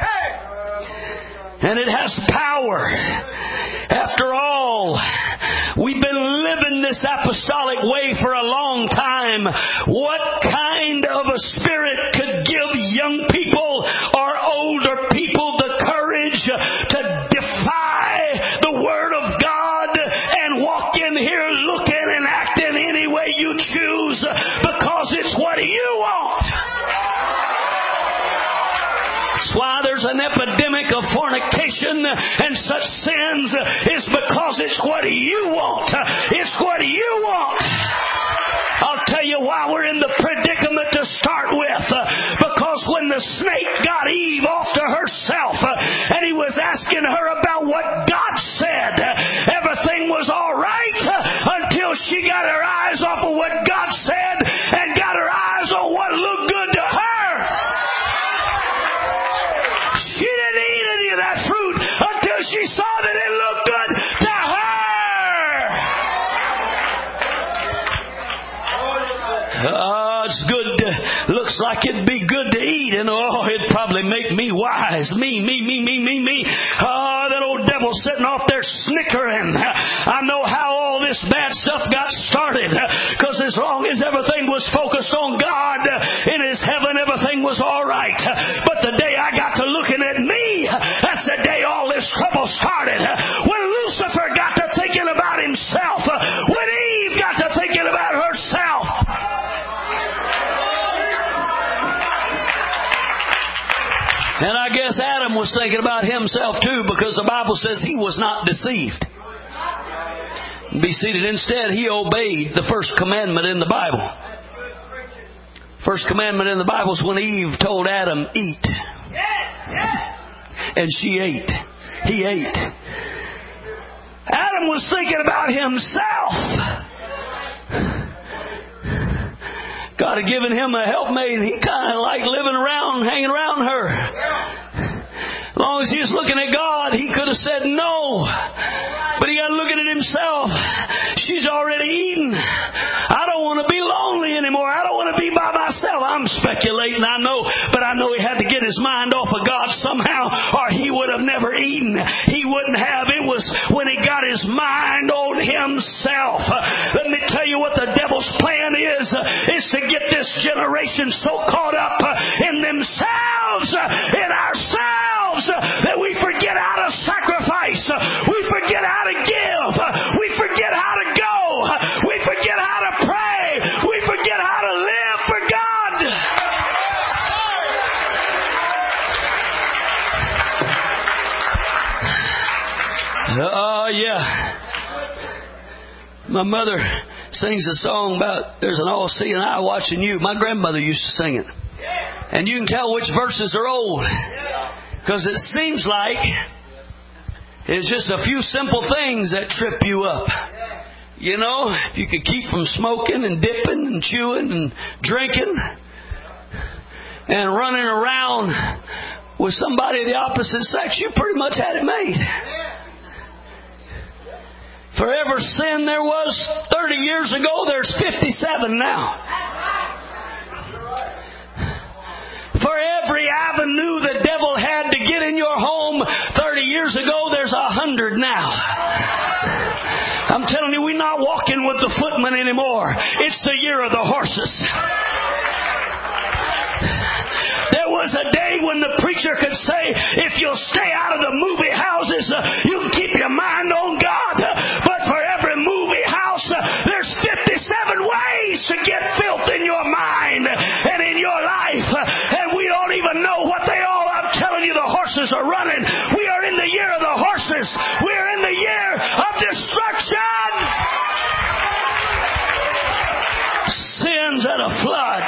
And it has power. After all, we've been living this apostolic way for a long time. What kind of a spirit could give young people or older people the courage to defy the Word of God and walk in here looking and acting any way you choose because it's what you want? That's why there's an epidemic of fornication and such sins, is because it's what you want. It's what you want. I'll tell you why we're in the predicament to start with. Because when the snake got Eve off to herself and he was asking her about what God said, everything was all right until she got her eyes off of what God said and got her eyes on what looked good to her. She didn't eat any of that fruit until she saw that it looked good to her. It's good. Looks like it'd be good to eat, and it'd probably make me wise. Me. That old devil sitting off there snickering. I know how all this bad stuff got started, because as long as everything was focused on God in His heaven, everything was all right. But the day I got to looking at me, that's the day all this trouble started. When Lucifer got to thinking about himself, when Eve got to thinking about herself. And I guess Adam was thinking about himself too, because the Bible says he was not deceived. Be seated. Instead, he obeyed the first commandment in the Bible. First commandment in the Bible is when Eve told Adam, eat. And she ate. He ate. Adam was thinking about himself. God had given him a helpmate, and he kind of liked living around, hanging around her. As long as he was looking at God, he could have said no. But he got looking at himself. She's already eaten. I don't want to speculating, I know, but I know he had to get his mind off of God somehow, or he would have never eaten. He wouldn't have. It was when he got his mind on himself. Let me tell you what the devil's plan is to get this generation so caught up in themselves, in ourselves, that we forget how to sacrifice. We forget how to give. We forget how to go. We forget how to pray. We forget how to live for God. Oh, yeah. My mother sings a song about there's an all-seeing eye watching you. My grandmother used to sing it. And you can tell which verses are old. Because it seems like it's just a few simple things that trip you up. You know, if you could keep from smoking and dipping and chewing and drinking and running around with somebody of the opposite sex, you pretty much had it made. For every sin there was 30 years ago, there's 57 now. For every avenue the devil had to get in your home 30 years ago, there's 100 now. I'm telling you, we're not walking with the footmen anymore. It's the year of the horses. There was a day when the preacher could say, if you'll stay out of the movie houses, you can keep your mind on God. But for every movie house, there's 57 ways to get filth in your mind and in your life. And we don't even know what they all are. I'm telling you, the horses are running. We are in the year of the horses. We are in the year of destruction. Sin's at a flood.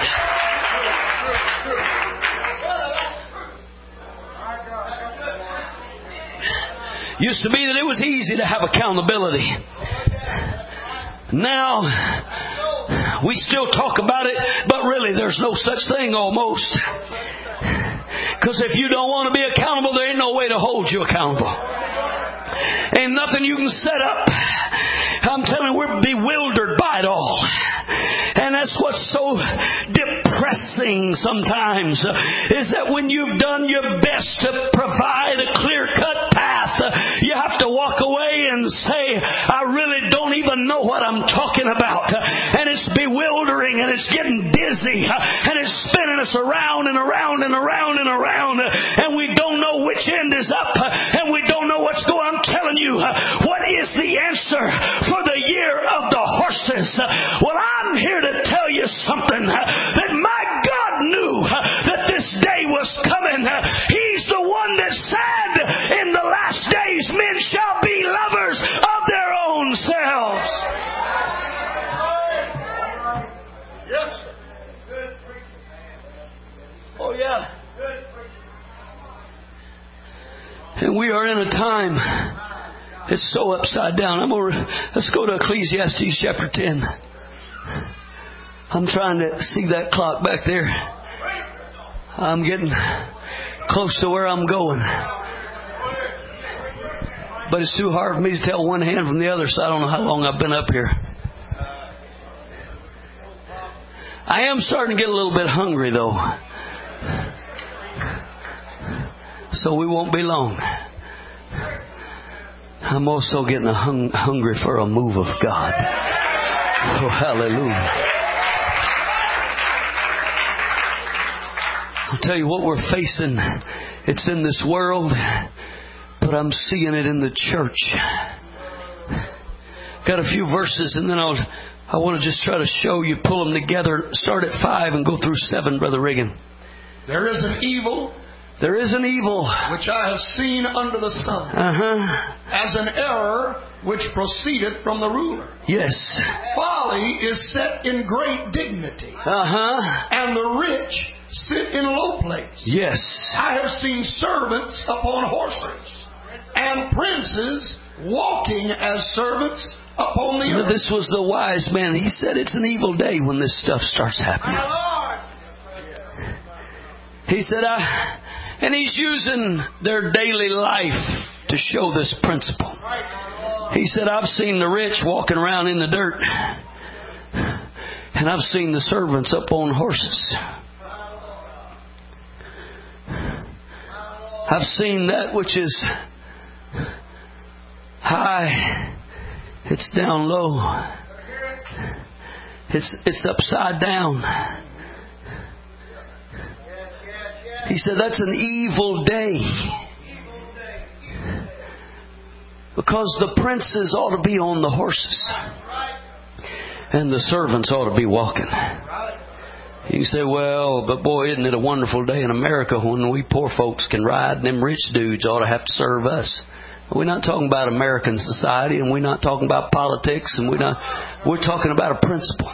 Used to be that it was easy to have accountability. Now, we still talk about it, but really there's no such thing almost. Because if you don't want to be accountable, there ain't no way to hold you accountable. Ain't nothing you can set up. I'm telling you, we're bewildered by it all. And that's what's so depressing sometimes, is that when you've done your best to provide a clear-cut path, you have to walk away and say, I really don't even know what I'm talking about. And it's bewildering, and it's getting dizzy, and it's spinning us around and around and around and around, and we don't know which end is up, and we don't know what's going on. I'm telling you, what is the answer for the year of the horses? Well, I'm here to tell you something, that my God knew that this day was coming. He's the one that said, in the last days men shall be lovers of their own selves. Yes. Oh yeah. And we are in a time, it's so upside down. Let's go to Ecclesiastes chapter 10. I'm trying to see that clock back there. I'm getting close to where I'm going. But it's too hard for me to tell one hand from the other, so I don't know how long I've been up here. I am starting to get a little bit hungry, though. So we won't be long. I'm also getting hungry for a move of God. Oh, hallelujah. I'll tell you what we're facing. It's in this world, but I'm seeing it in the church. Got a few verses, and then I want to just try to show you, pull them together. Start at 5 and go through 7, Brother Reagan. There is an evil which I have seen under the sun, as an error which proceedeth from the ruler. Yes. Folly is set in great dignity, and the rich sit in low place. Yes. I have seen servants upon horses, and princes walking as servants upon the earth. This was the wise man. He said it's an evil day when this stuff starts happening. He said, and he's using their daily life to show this principle. He said, I've seen the rich walking around in the dirt, and I've seen the servants up on horses. I've seen that which is high, it's down low. It's upside down. He said that's an evil day. Because the princes ought to be on the horses. And the servants ought to be walking. You can say, well, but boy, isn't it a wonderful day in America when we poor folks can ride and them rich dudes ought to have to serve us. We're not talking about American society, and we're not talking about politics, and we're talking about a principle.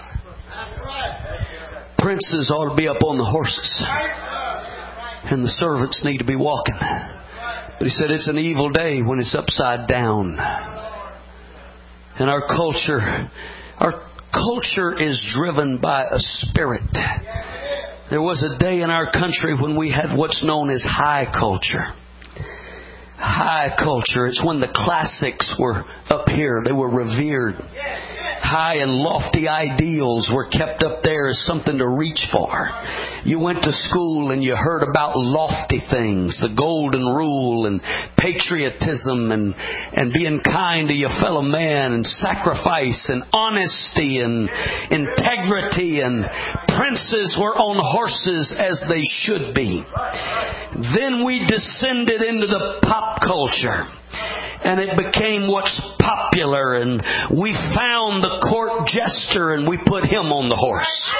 Princes ought to be up on the horses. And the servants need to be walking. But he said it's an evil day when it's upside down. And our culture is driven by a spirit. There was a day in our country when we had what's known as high culture. High culture. It's when the classics were up here. They were revered. High and lofty ideals were kept up there as something to reach for. You went to school and you heard about lofty things, the golden rule and patriotism and being kind to your fellow man and sacrifice and honesty and integrity, and princes were on horses as they should be. Then we descended into the pop culture. And it became what's popular, and we found the court jester and we put him on the horse.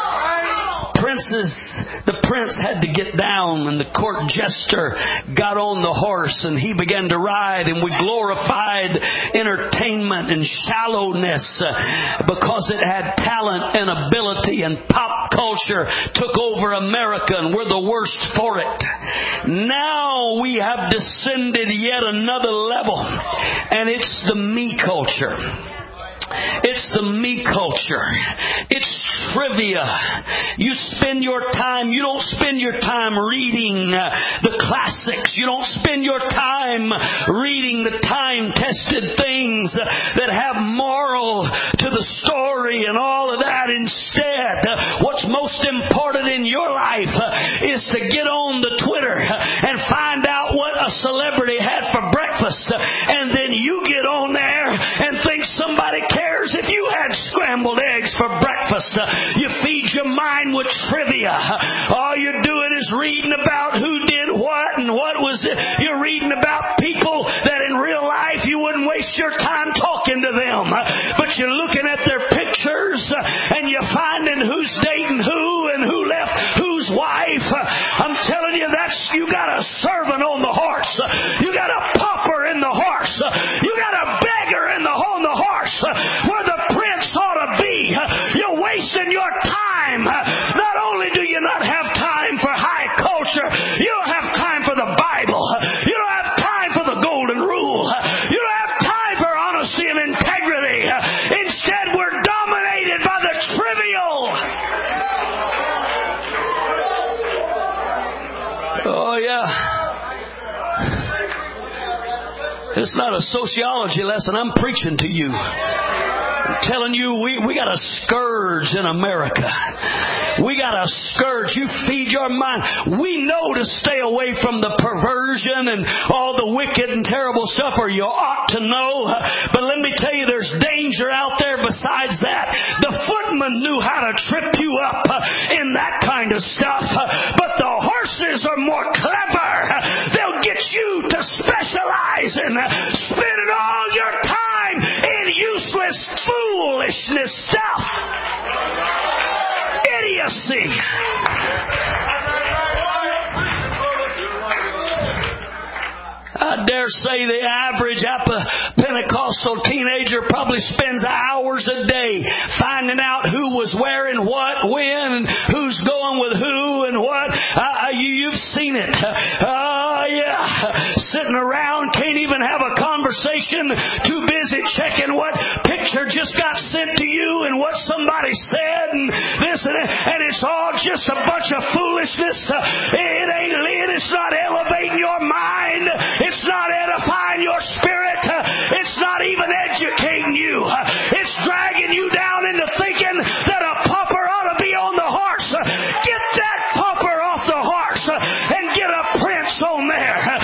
The prince had to get down, and the court jester got on the horse and he began to ride, and we glorified entertainment and shallowness because it had talent and ability, and pop culture took over America and we're the worst for it. Now we have descended yet another level, and it's the me culture. It's the me culture. It's trivia. You don't spend your time reading the classics. You don't spend your time reading the time-tested things that have moral to the story and all of that. Instead, what's most important in your life is to get on the Twitter and find out what a celebrity had for breakfast, and then you get on there and think somebody cares if you had scrambled eggs for breakfast. You feed your mind with trivia. All you're doing is reading about who did what and what was it. You're reading about people that in real life you wouldn't waste your time talking to them, but you're looking at their pictures and you're finding who's dating who and who left whose wife. I'm telling you, you got a servant on the horse. You got a pauper in the horse. You got a beggar on the horse. Where the prince ought to be. You're wasting your time. Not only do you not have time for high culture, you don't have time for the Bible. You don't have time for the golden rule. You don't have time for honesty and integrity. Instead, we're dominated by the trivial. Oh, yeah. It's not a sociology lesson. I'm preaching to you. I'm telling you, we got a scourge in America. We got a scourge. You feed your mind. We know to stay away from the perversion and all the wicked and terrible stuff, or you ought to know. But let me tell you, there's danger out there besides that. The footman knew how to trip you up in that kind of stuff. But the horses are more clever. They'll get you to specialize in spending all your time in useless foolishness stuff. Idiocy. I dare say the average Pentecostal teenager probably spends hours a day finding out who was wearing what, when, and who's going with who and what. You've seen it. Sitting around, can't even have a conversation, too busy checking what picture just got sent to you and what somebody said and this and that. And it's all just a bunch of foolishness. It ain't lit. It's not elevating your mind. It's not edifying your spirit. It's not even educating you. It's dragging you down into thinking that a pauper ought to be on the horse. Get that pauper off the horse and get a prince on there.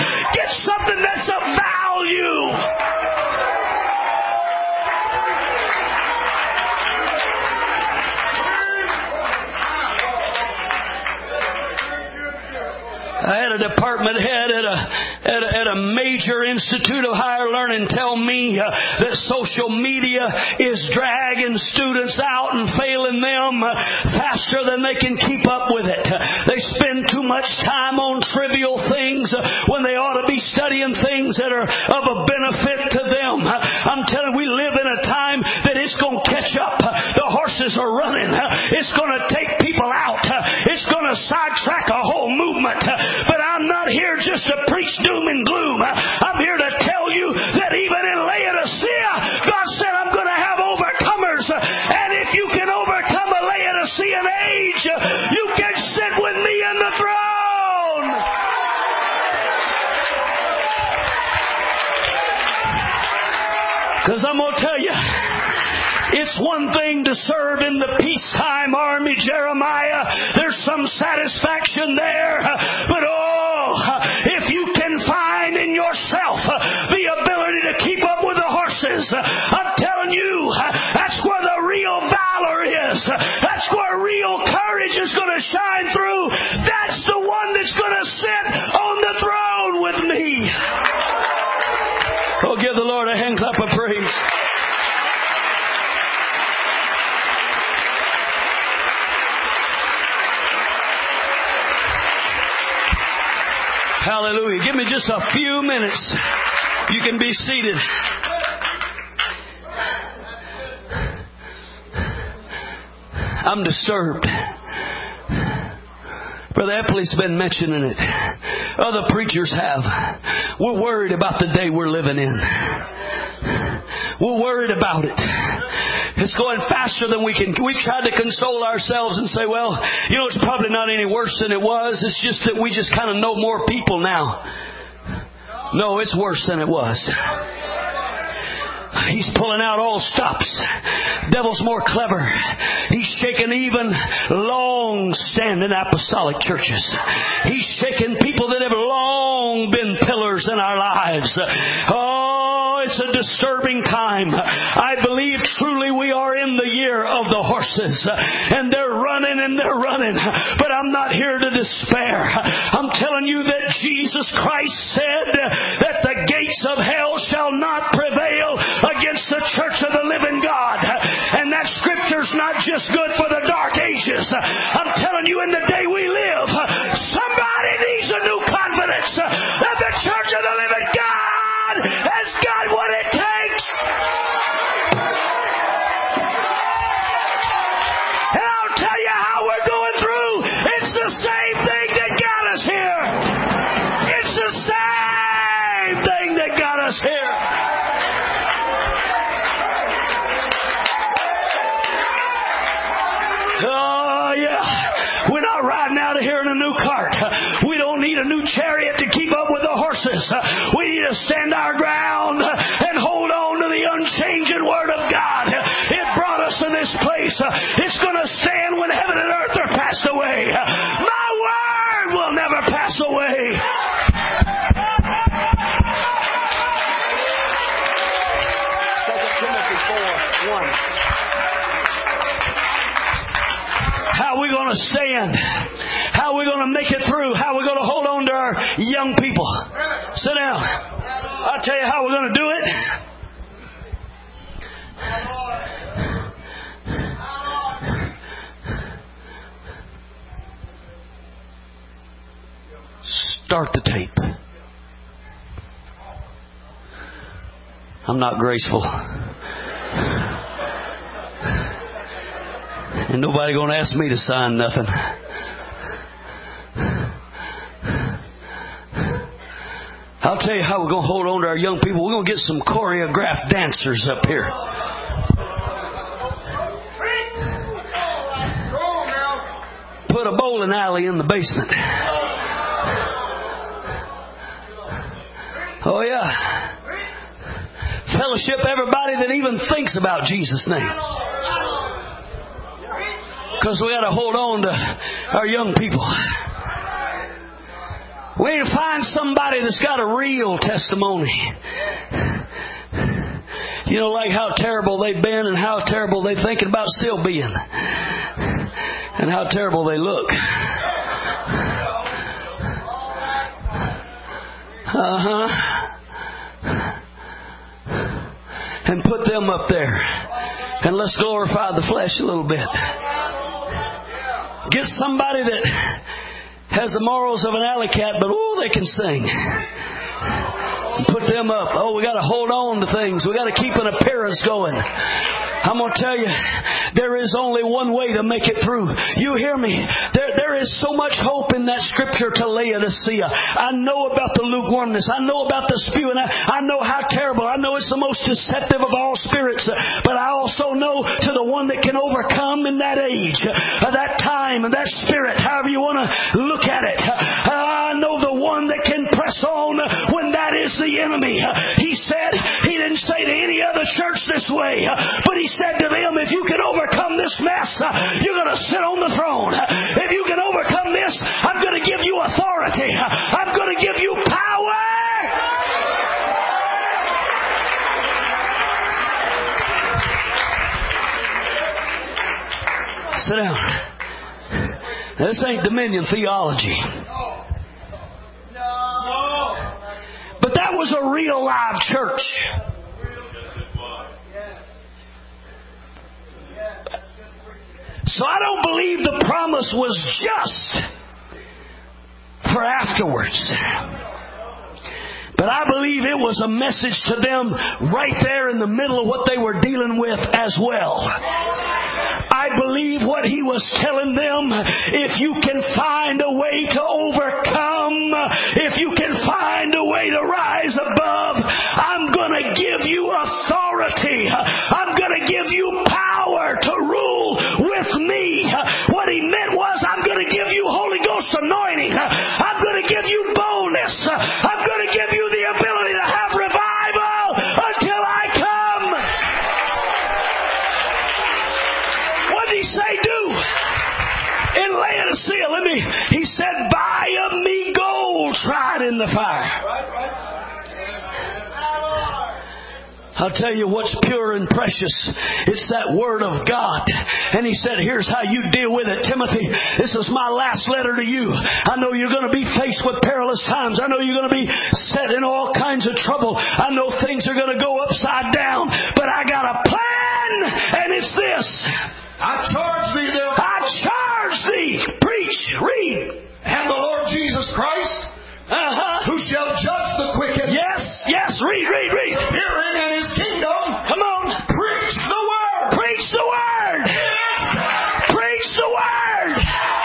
I had a department head at a major institute of higher learning tell me that social media is dragging students out and failing them faster than they can keep up with it. They spend too much time on trivial things when they ought to be studying things that are of a benefit to them. I'm telling you, we live in a time that it's going to catch up. The horses are running. It's going to take people out. It's going to sidetrack a whole movement. But I'm not here just to preach doom and gloom. I'm here to tell you that even in Laodicea, God said, I'm going to have overcomers. And if you can overcome a Laodicean age, you can sit with me in the throne. Because I'm going to tell you, it's one thing to serve in the peacetime army, Jeremiah. There's some satisfaction there. But if you can find in yourself the ability to keep up with the horses, I'm telling you, that's where the real valor is. That's where real courage is going to shine through. That's the one that's going to sit on the throne with me. Oh, give the Lord a hand clap of praise. Hallelujah. Give me just a few minutes. You can be seated. I'm disturbed. Brother Epley's been mentioning it. Other preachers have. We're worried about the day we're living in. We're worried about it. It's going faster than we can. We tried to console ourselves and say, well, it's probably not any worse than it was. It's just that we just kind of know more people now. No, it's worse than it was. He's pulling out all stops. Devil's more clever. He's shaking even long-standing apostolic churches. He's shaking people that have long been pillars in our lives. Oh, it's a disturbing time. I believe truly we are in the year of the horses. And they're running and they're running. But I'm not here to despair. I'm telling you that Jesus Christ said that the gates of hell shall not prevail against the church of the living God. And that scripture's not just good for the dark ages. I'm telling you, in the day we live, somebody needs a new confidence that the church of the living God has got what it takes. And I'll tell you how we're going through. It's the same thing that got us here. It's the same thing that got us here. Oh, yeah. We're not riding out of here in a new cart. We don't need a new chariot to keep up with the horses. We need to stand our ground and hold on to the unchanging Word of God. It brought us to this place. It's going to stand when heaven and earth are passed away. My Word will never pass away. 2 Timothy 4:1. How are we going to stand? How are we going to make it through? How are we going to hold on to our young people? Sit down. I'll tell you how we're going to do it. Start the tape. I'm not graceful. And nobody going to ask me to sign nothing. I'll tell you how we're going to hold on to our young people. We're going to get some choreographed dancers up here. Put a bowling alley in the basement. Oh yeah. Fellowship everybody that even thinks about Jesus' name. Because we got to hold on to our young people. We need to find somebody that's got a real testimony. Like how terrible they've been and how terrible they're thinking about still being. And how terrible they look. And put them up there. And let's glorify the flesh a little bit. Get somebody that has the morals of an alley cat, but they can sing. Put them up. We got to hold on to things. We got to keep an appearance going. I'm going to tell you, there is only one way to make it through. You hear me? There is so much hope in that scripture to Laodicea. I know about the lukewarmness. I know about the spewing. I know how terrible. I know it's the most deceptive of all spirits. But I also know to the one that can overcome in that age, that time, and that spirit, however you want to look at it. I know the one that can press on when that is the enemy. He said, he didn't say to any other church this way, but he said to them, if you can overcome this mess, you're going to sit on the throne. If you can overcome this, I'm going to give you authority. I'm going to give you power. Sit down. This ain't dominion theology. But that was a real live church. So I don't believe the promise was just for afterwards. But I believe it was a message to them right there in the middle of what they were dealing with as well. I believe what he was telling them, if you can find a way to overcome, if you can find a way to rise above, I'm going to give you authority. I'm going to give you power to rule with me. What he meant was, I'm going to give you Holy Ghost anointing. I'm going to give you boldness. I'm going to give you the ability to have revival until I come. What did he say do? In Laodicea, he said, buy of me gold tried in the fire. I'll tell you what's pure and precious. It's that Word of God. And he said, here's how you deal with it, Timothy. This is my last letter to you. I know you're going to be faced with perilous times. I know you're going to be set in all kinds of trouble. I know things are going to go upside down. But I got a plan, and it's this. I charge thee, therefore. I charge thee. Preach. Read. And the Lord Jesus Christ, who shall judge the quick and Yes. Read. herein in his kingdom. Come on. Preach the word. Preach the word. Preach the word.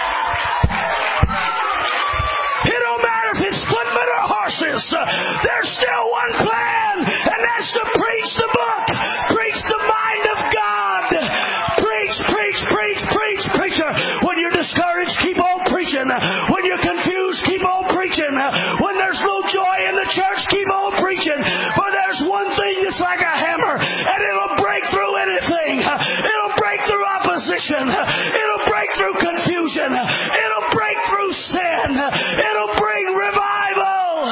It don't matter if it's footmen or horses. There's still one plan, and that's to preach the book. Preach the mind of God. Preach. Preacher. When you're discouraged, keep on preaching. When you're confused, keep on preaching. When there's no joy in the church, keep on preaching. For there's one thing that's like a hammer, and it'll break through anything. It'll break through opposition. It'll break through confusion. It'll break through sin. It'll bring revival.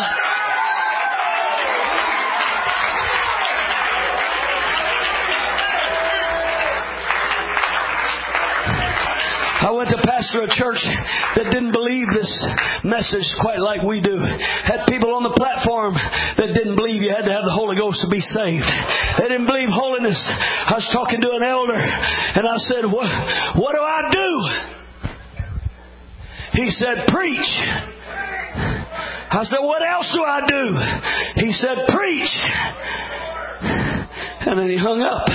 I went to pastor a church that didn't believe this message quite like we do. Had people on the platform that didn't believe you had to have the Holy Ghost to be saved. They didn't believe holiness. I was talking to an elder and I said, what do I do? He said, preach. I said, what else do I do? He said, preach. And then he hung up.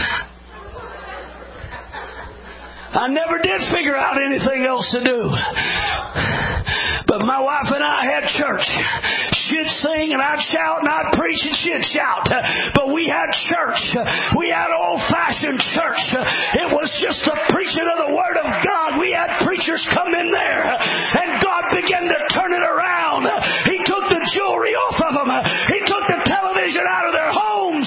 I never did figure out anything else to do. But my wife and I had church. She'd sing and I'd shout and I'd preach and she'd shout. But we had church. We had old-fashioned church. It was just the preaching of the Word of God. We had preachers come in there and God began to turn it around. He took the jewelry off of them. He took the television out of their homes.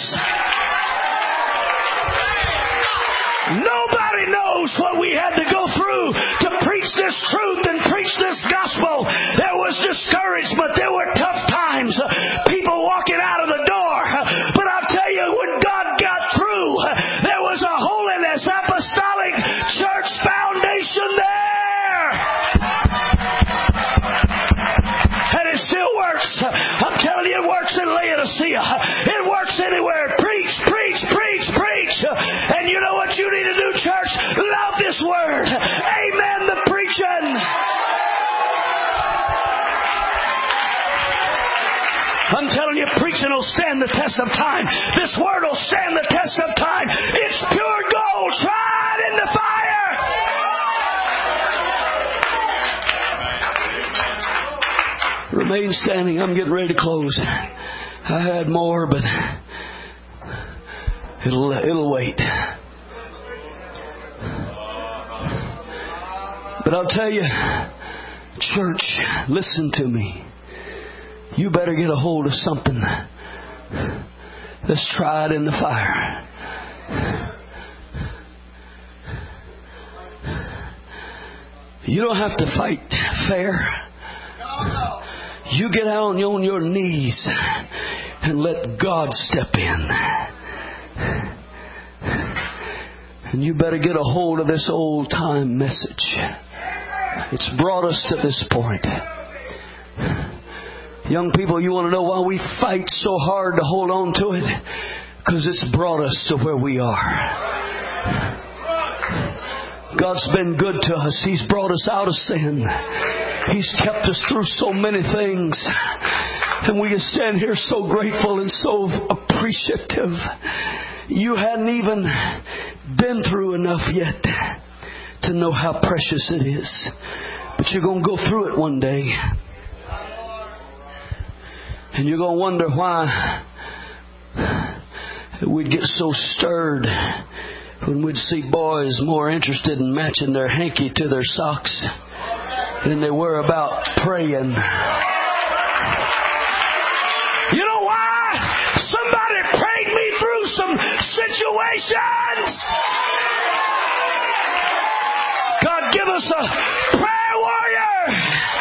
Nobody knows what we had to go through to preach this truth and preach this gospel. There was discouragement. There were tough times. People walking out of the door. But I'll tell you, when God got through, there was a holiness, apostolic church foundation there. And it still works. I'm telling you, it And you know what you need to do, church? Love this word. Amen, the preaching. I'm telling you, preaching will stand the test of time. This word will stand the test of time. It's pure gold tried in the fire. Remain standing. I'm getting ready to close. I had more, but it'll wait. But I'll tell you, church, listen to me. You better get a hold of something that's tried in the fire. You don't have to fight fair. You get out on your knees and let God step in. And you better get a hold of this old time message. It's brought us to this point. Young people, you want to know why we fight so hard to hold on to it? Because it's brought us to where we are. God's been good to us. He's brought us out of sin. He's kept us through so many things. And we can stand here so grateful and so appreciative. You hadn't even been through enough yet to know how precious it is. But you're going to go through it one day. And you're going to wonder why we'd get so stirred when we'd see boys more interested in matching their hanky to their socks than they were about praying. You know why? Somebody prayed me through some situations. God, give us a prayer warrior.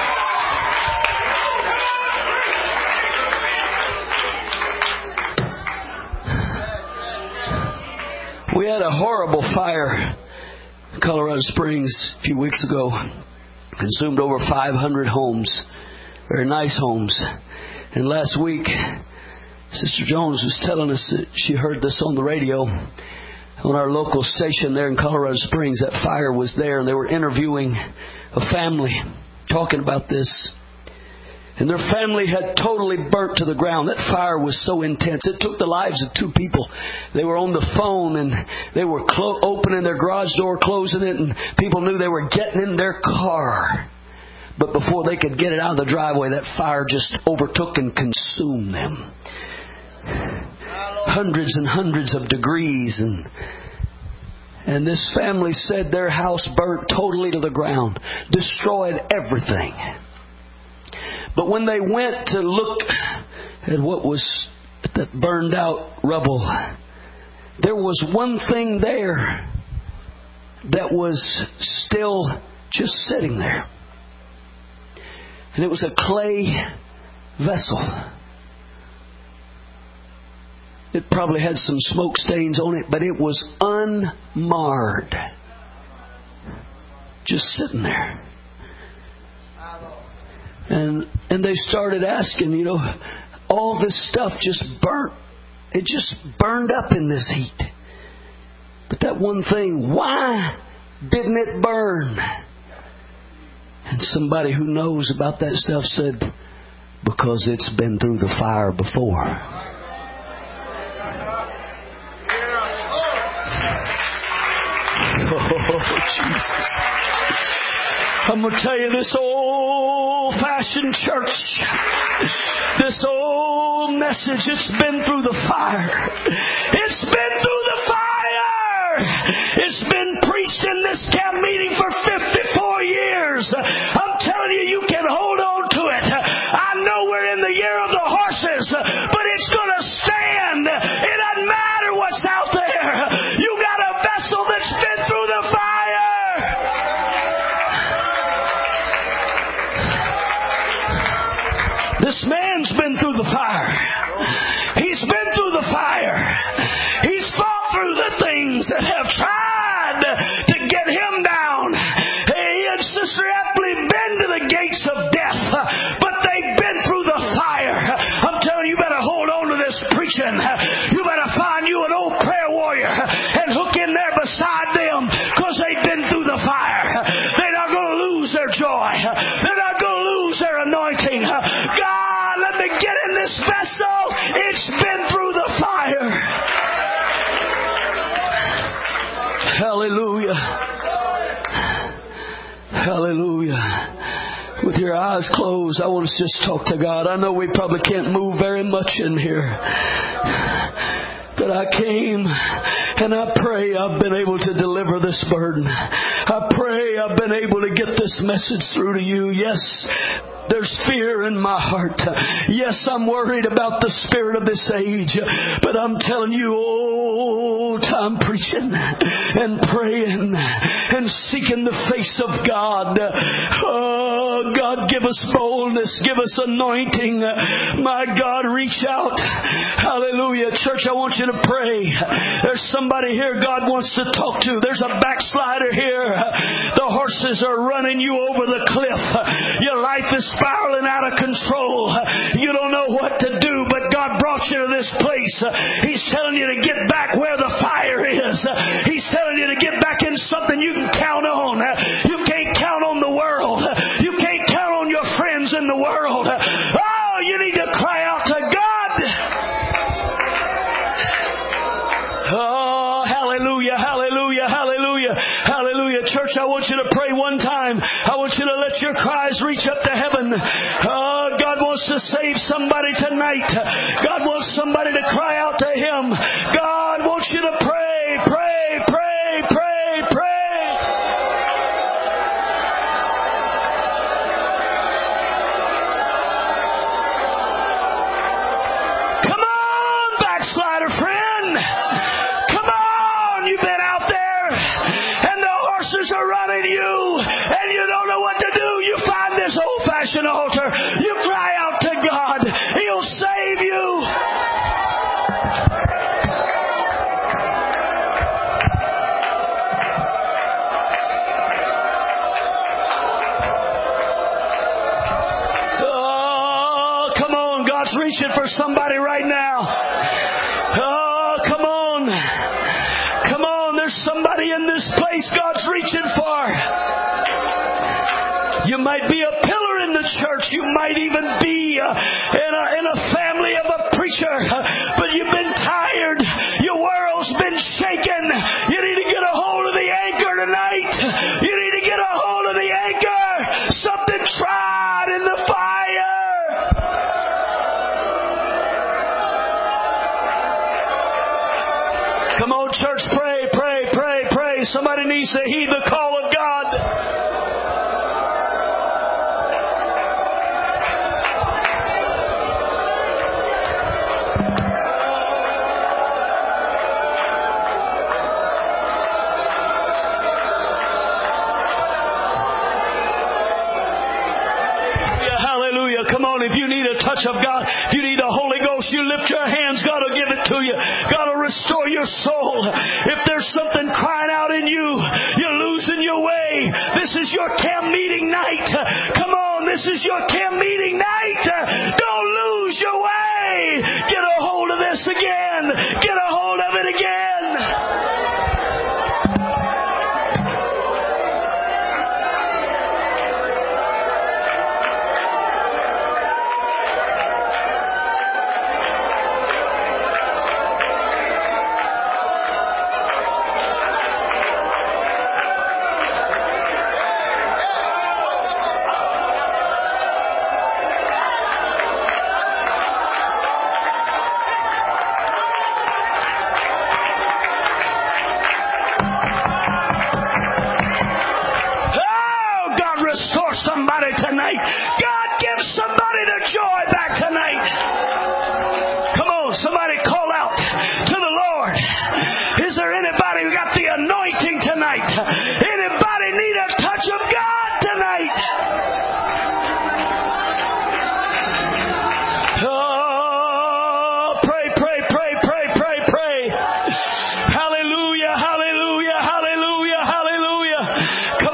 We had a horrible fire in Colorado Springs a few weeks ago. Consumed over 500 homes. Very nice homes. And last week, Sister Jones was telling us that she heard this on the radio. On our local station there in Colorado Springs, that fire was there. And they were interviewing a family talking about this. And their family had totally burnt to the ground. That fire was so intense. It took the lives of 2 people. They were on the phone and they were opening their garage door, closing it, and people knew they were getting in their car. But before they could get it out of the driveway, that fire just overtook and consumed them. Hundreds and hundreds of degrees. And this family said their house burnt totally to the ground. Destroyed everything. But when they went to look at what was that burned out rubble, there was one thing there that was still just sitting there. And it was a clay vessel. It probably had some smoke stains on it, but it was unmarred. Just sitting there. And they started asking, you know, all this stuff just burnt. It just burned up in this heat. But that one thing, why didn't it burn? And somebody who knows about that stuff said, because it's been through the fire before. Oh, Jesus. I'm going to tell you, this old-fashioned church, this old message, it's been through the fire. It's been through the fire. It's been preached in this camp meeting for 54 years. I'm telling you, you can hold on to it. I know we're in the year of the horses, but it's going to stand. It doesn't matter what's out there. You got a vessel that's been through the fire. This man's been through the fire. He's been through the fire. He's fought through the things that have tried to get him down. He and Sister Epley been to the gates of death, but they've been through the fire. I'm telling you, you better hold on to this preaching. You better find you an old prayer warrior and hook in there Hallelujah. Hallelujah. With your eyes closed, I want to just talk to God. I know we probably can't move very much in here. But I came and I pray I've been able to deliver this burden. I pray I've been able to get this message through to you. Yes, there's fear in my heart. Yes, I'm worried about the spirit of this age. But I'm telling you, I'm preaching and praying and seeking the face of God. Oh, God, give us boldness. Give us anointing. My God, reach out. Hallelujah. Church, I want you to pray. There's somebody here God wants to talk to. There's a backslider here. The horses are running you over the cliff. Your life is spiraling out of control. You don't know what to do, but God brought you to this place. He's telling you to get back where the fire is. He's telling you to get back in something you can count on. You can't count on the world. You can't count on your friends in the world. Oh, you need to cry out to God. Oh, hallelujah, hallelujah, hallelujah, hallelujah. Church, I want you to pray one time. I want you to let your cries reach up to heaven. Oh, God wants to save somebody tonight. God wants somebody to cry out to Him. God wants you to pray, pray, pray, pray, pray. Come on, backslider friend. Come on, you've been out there and the horses are running you and you don't know what to do. You find this old-fashioned altar. You cry out to God. He'll save you. Oh, come on. God's reaching for somebody right now. Oh, come on. Come on. There's somebody in this place God's reaching for. You might be a pillar in the church. You might even be in a family of a preacher. But you've been tired. Your world's been shaken. You need to get a hold of the anchor tonight. You need to get a hold of the anchor. Something tried in the fire. Come on, church, pray, pray, pray, pray. Somebody needs to heed the call of God. Come on, if you need a touch of God, if you need the Holy Ghost, you lift your hands. God will give it to you. God will restore your soul. If there's something crying out in you, you're losing your way. This is your camp meeting night. Come on, this is your camp meeting night. Don't lose your way. Get a hold of this again. Get a hold of it again.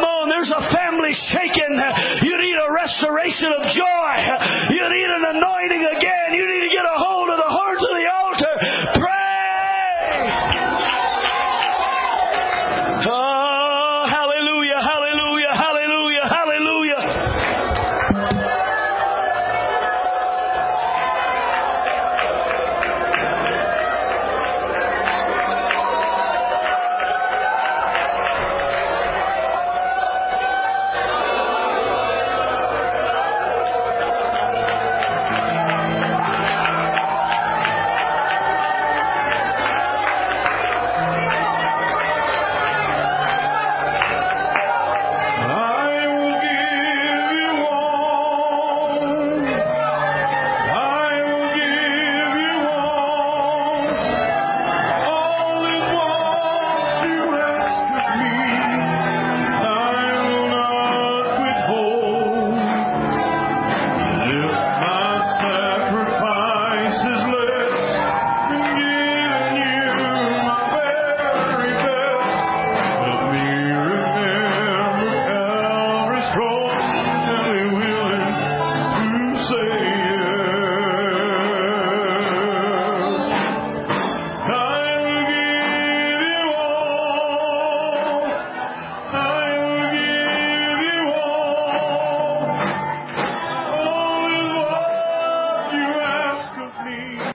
Shaken. You need a restoration of joy. You need an anointing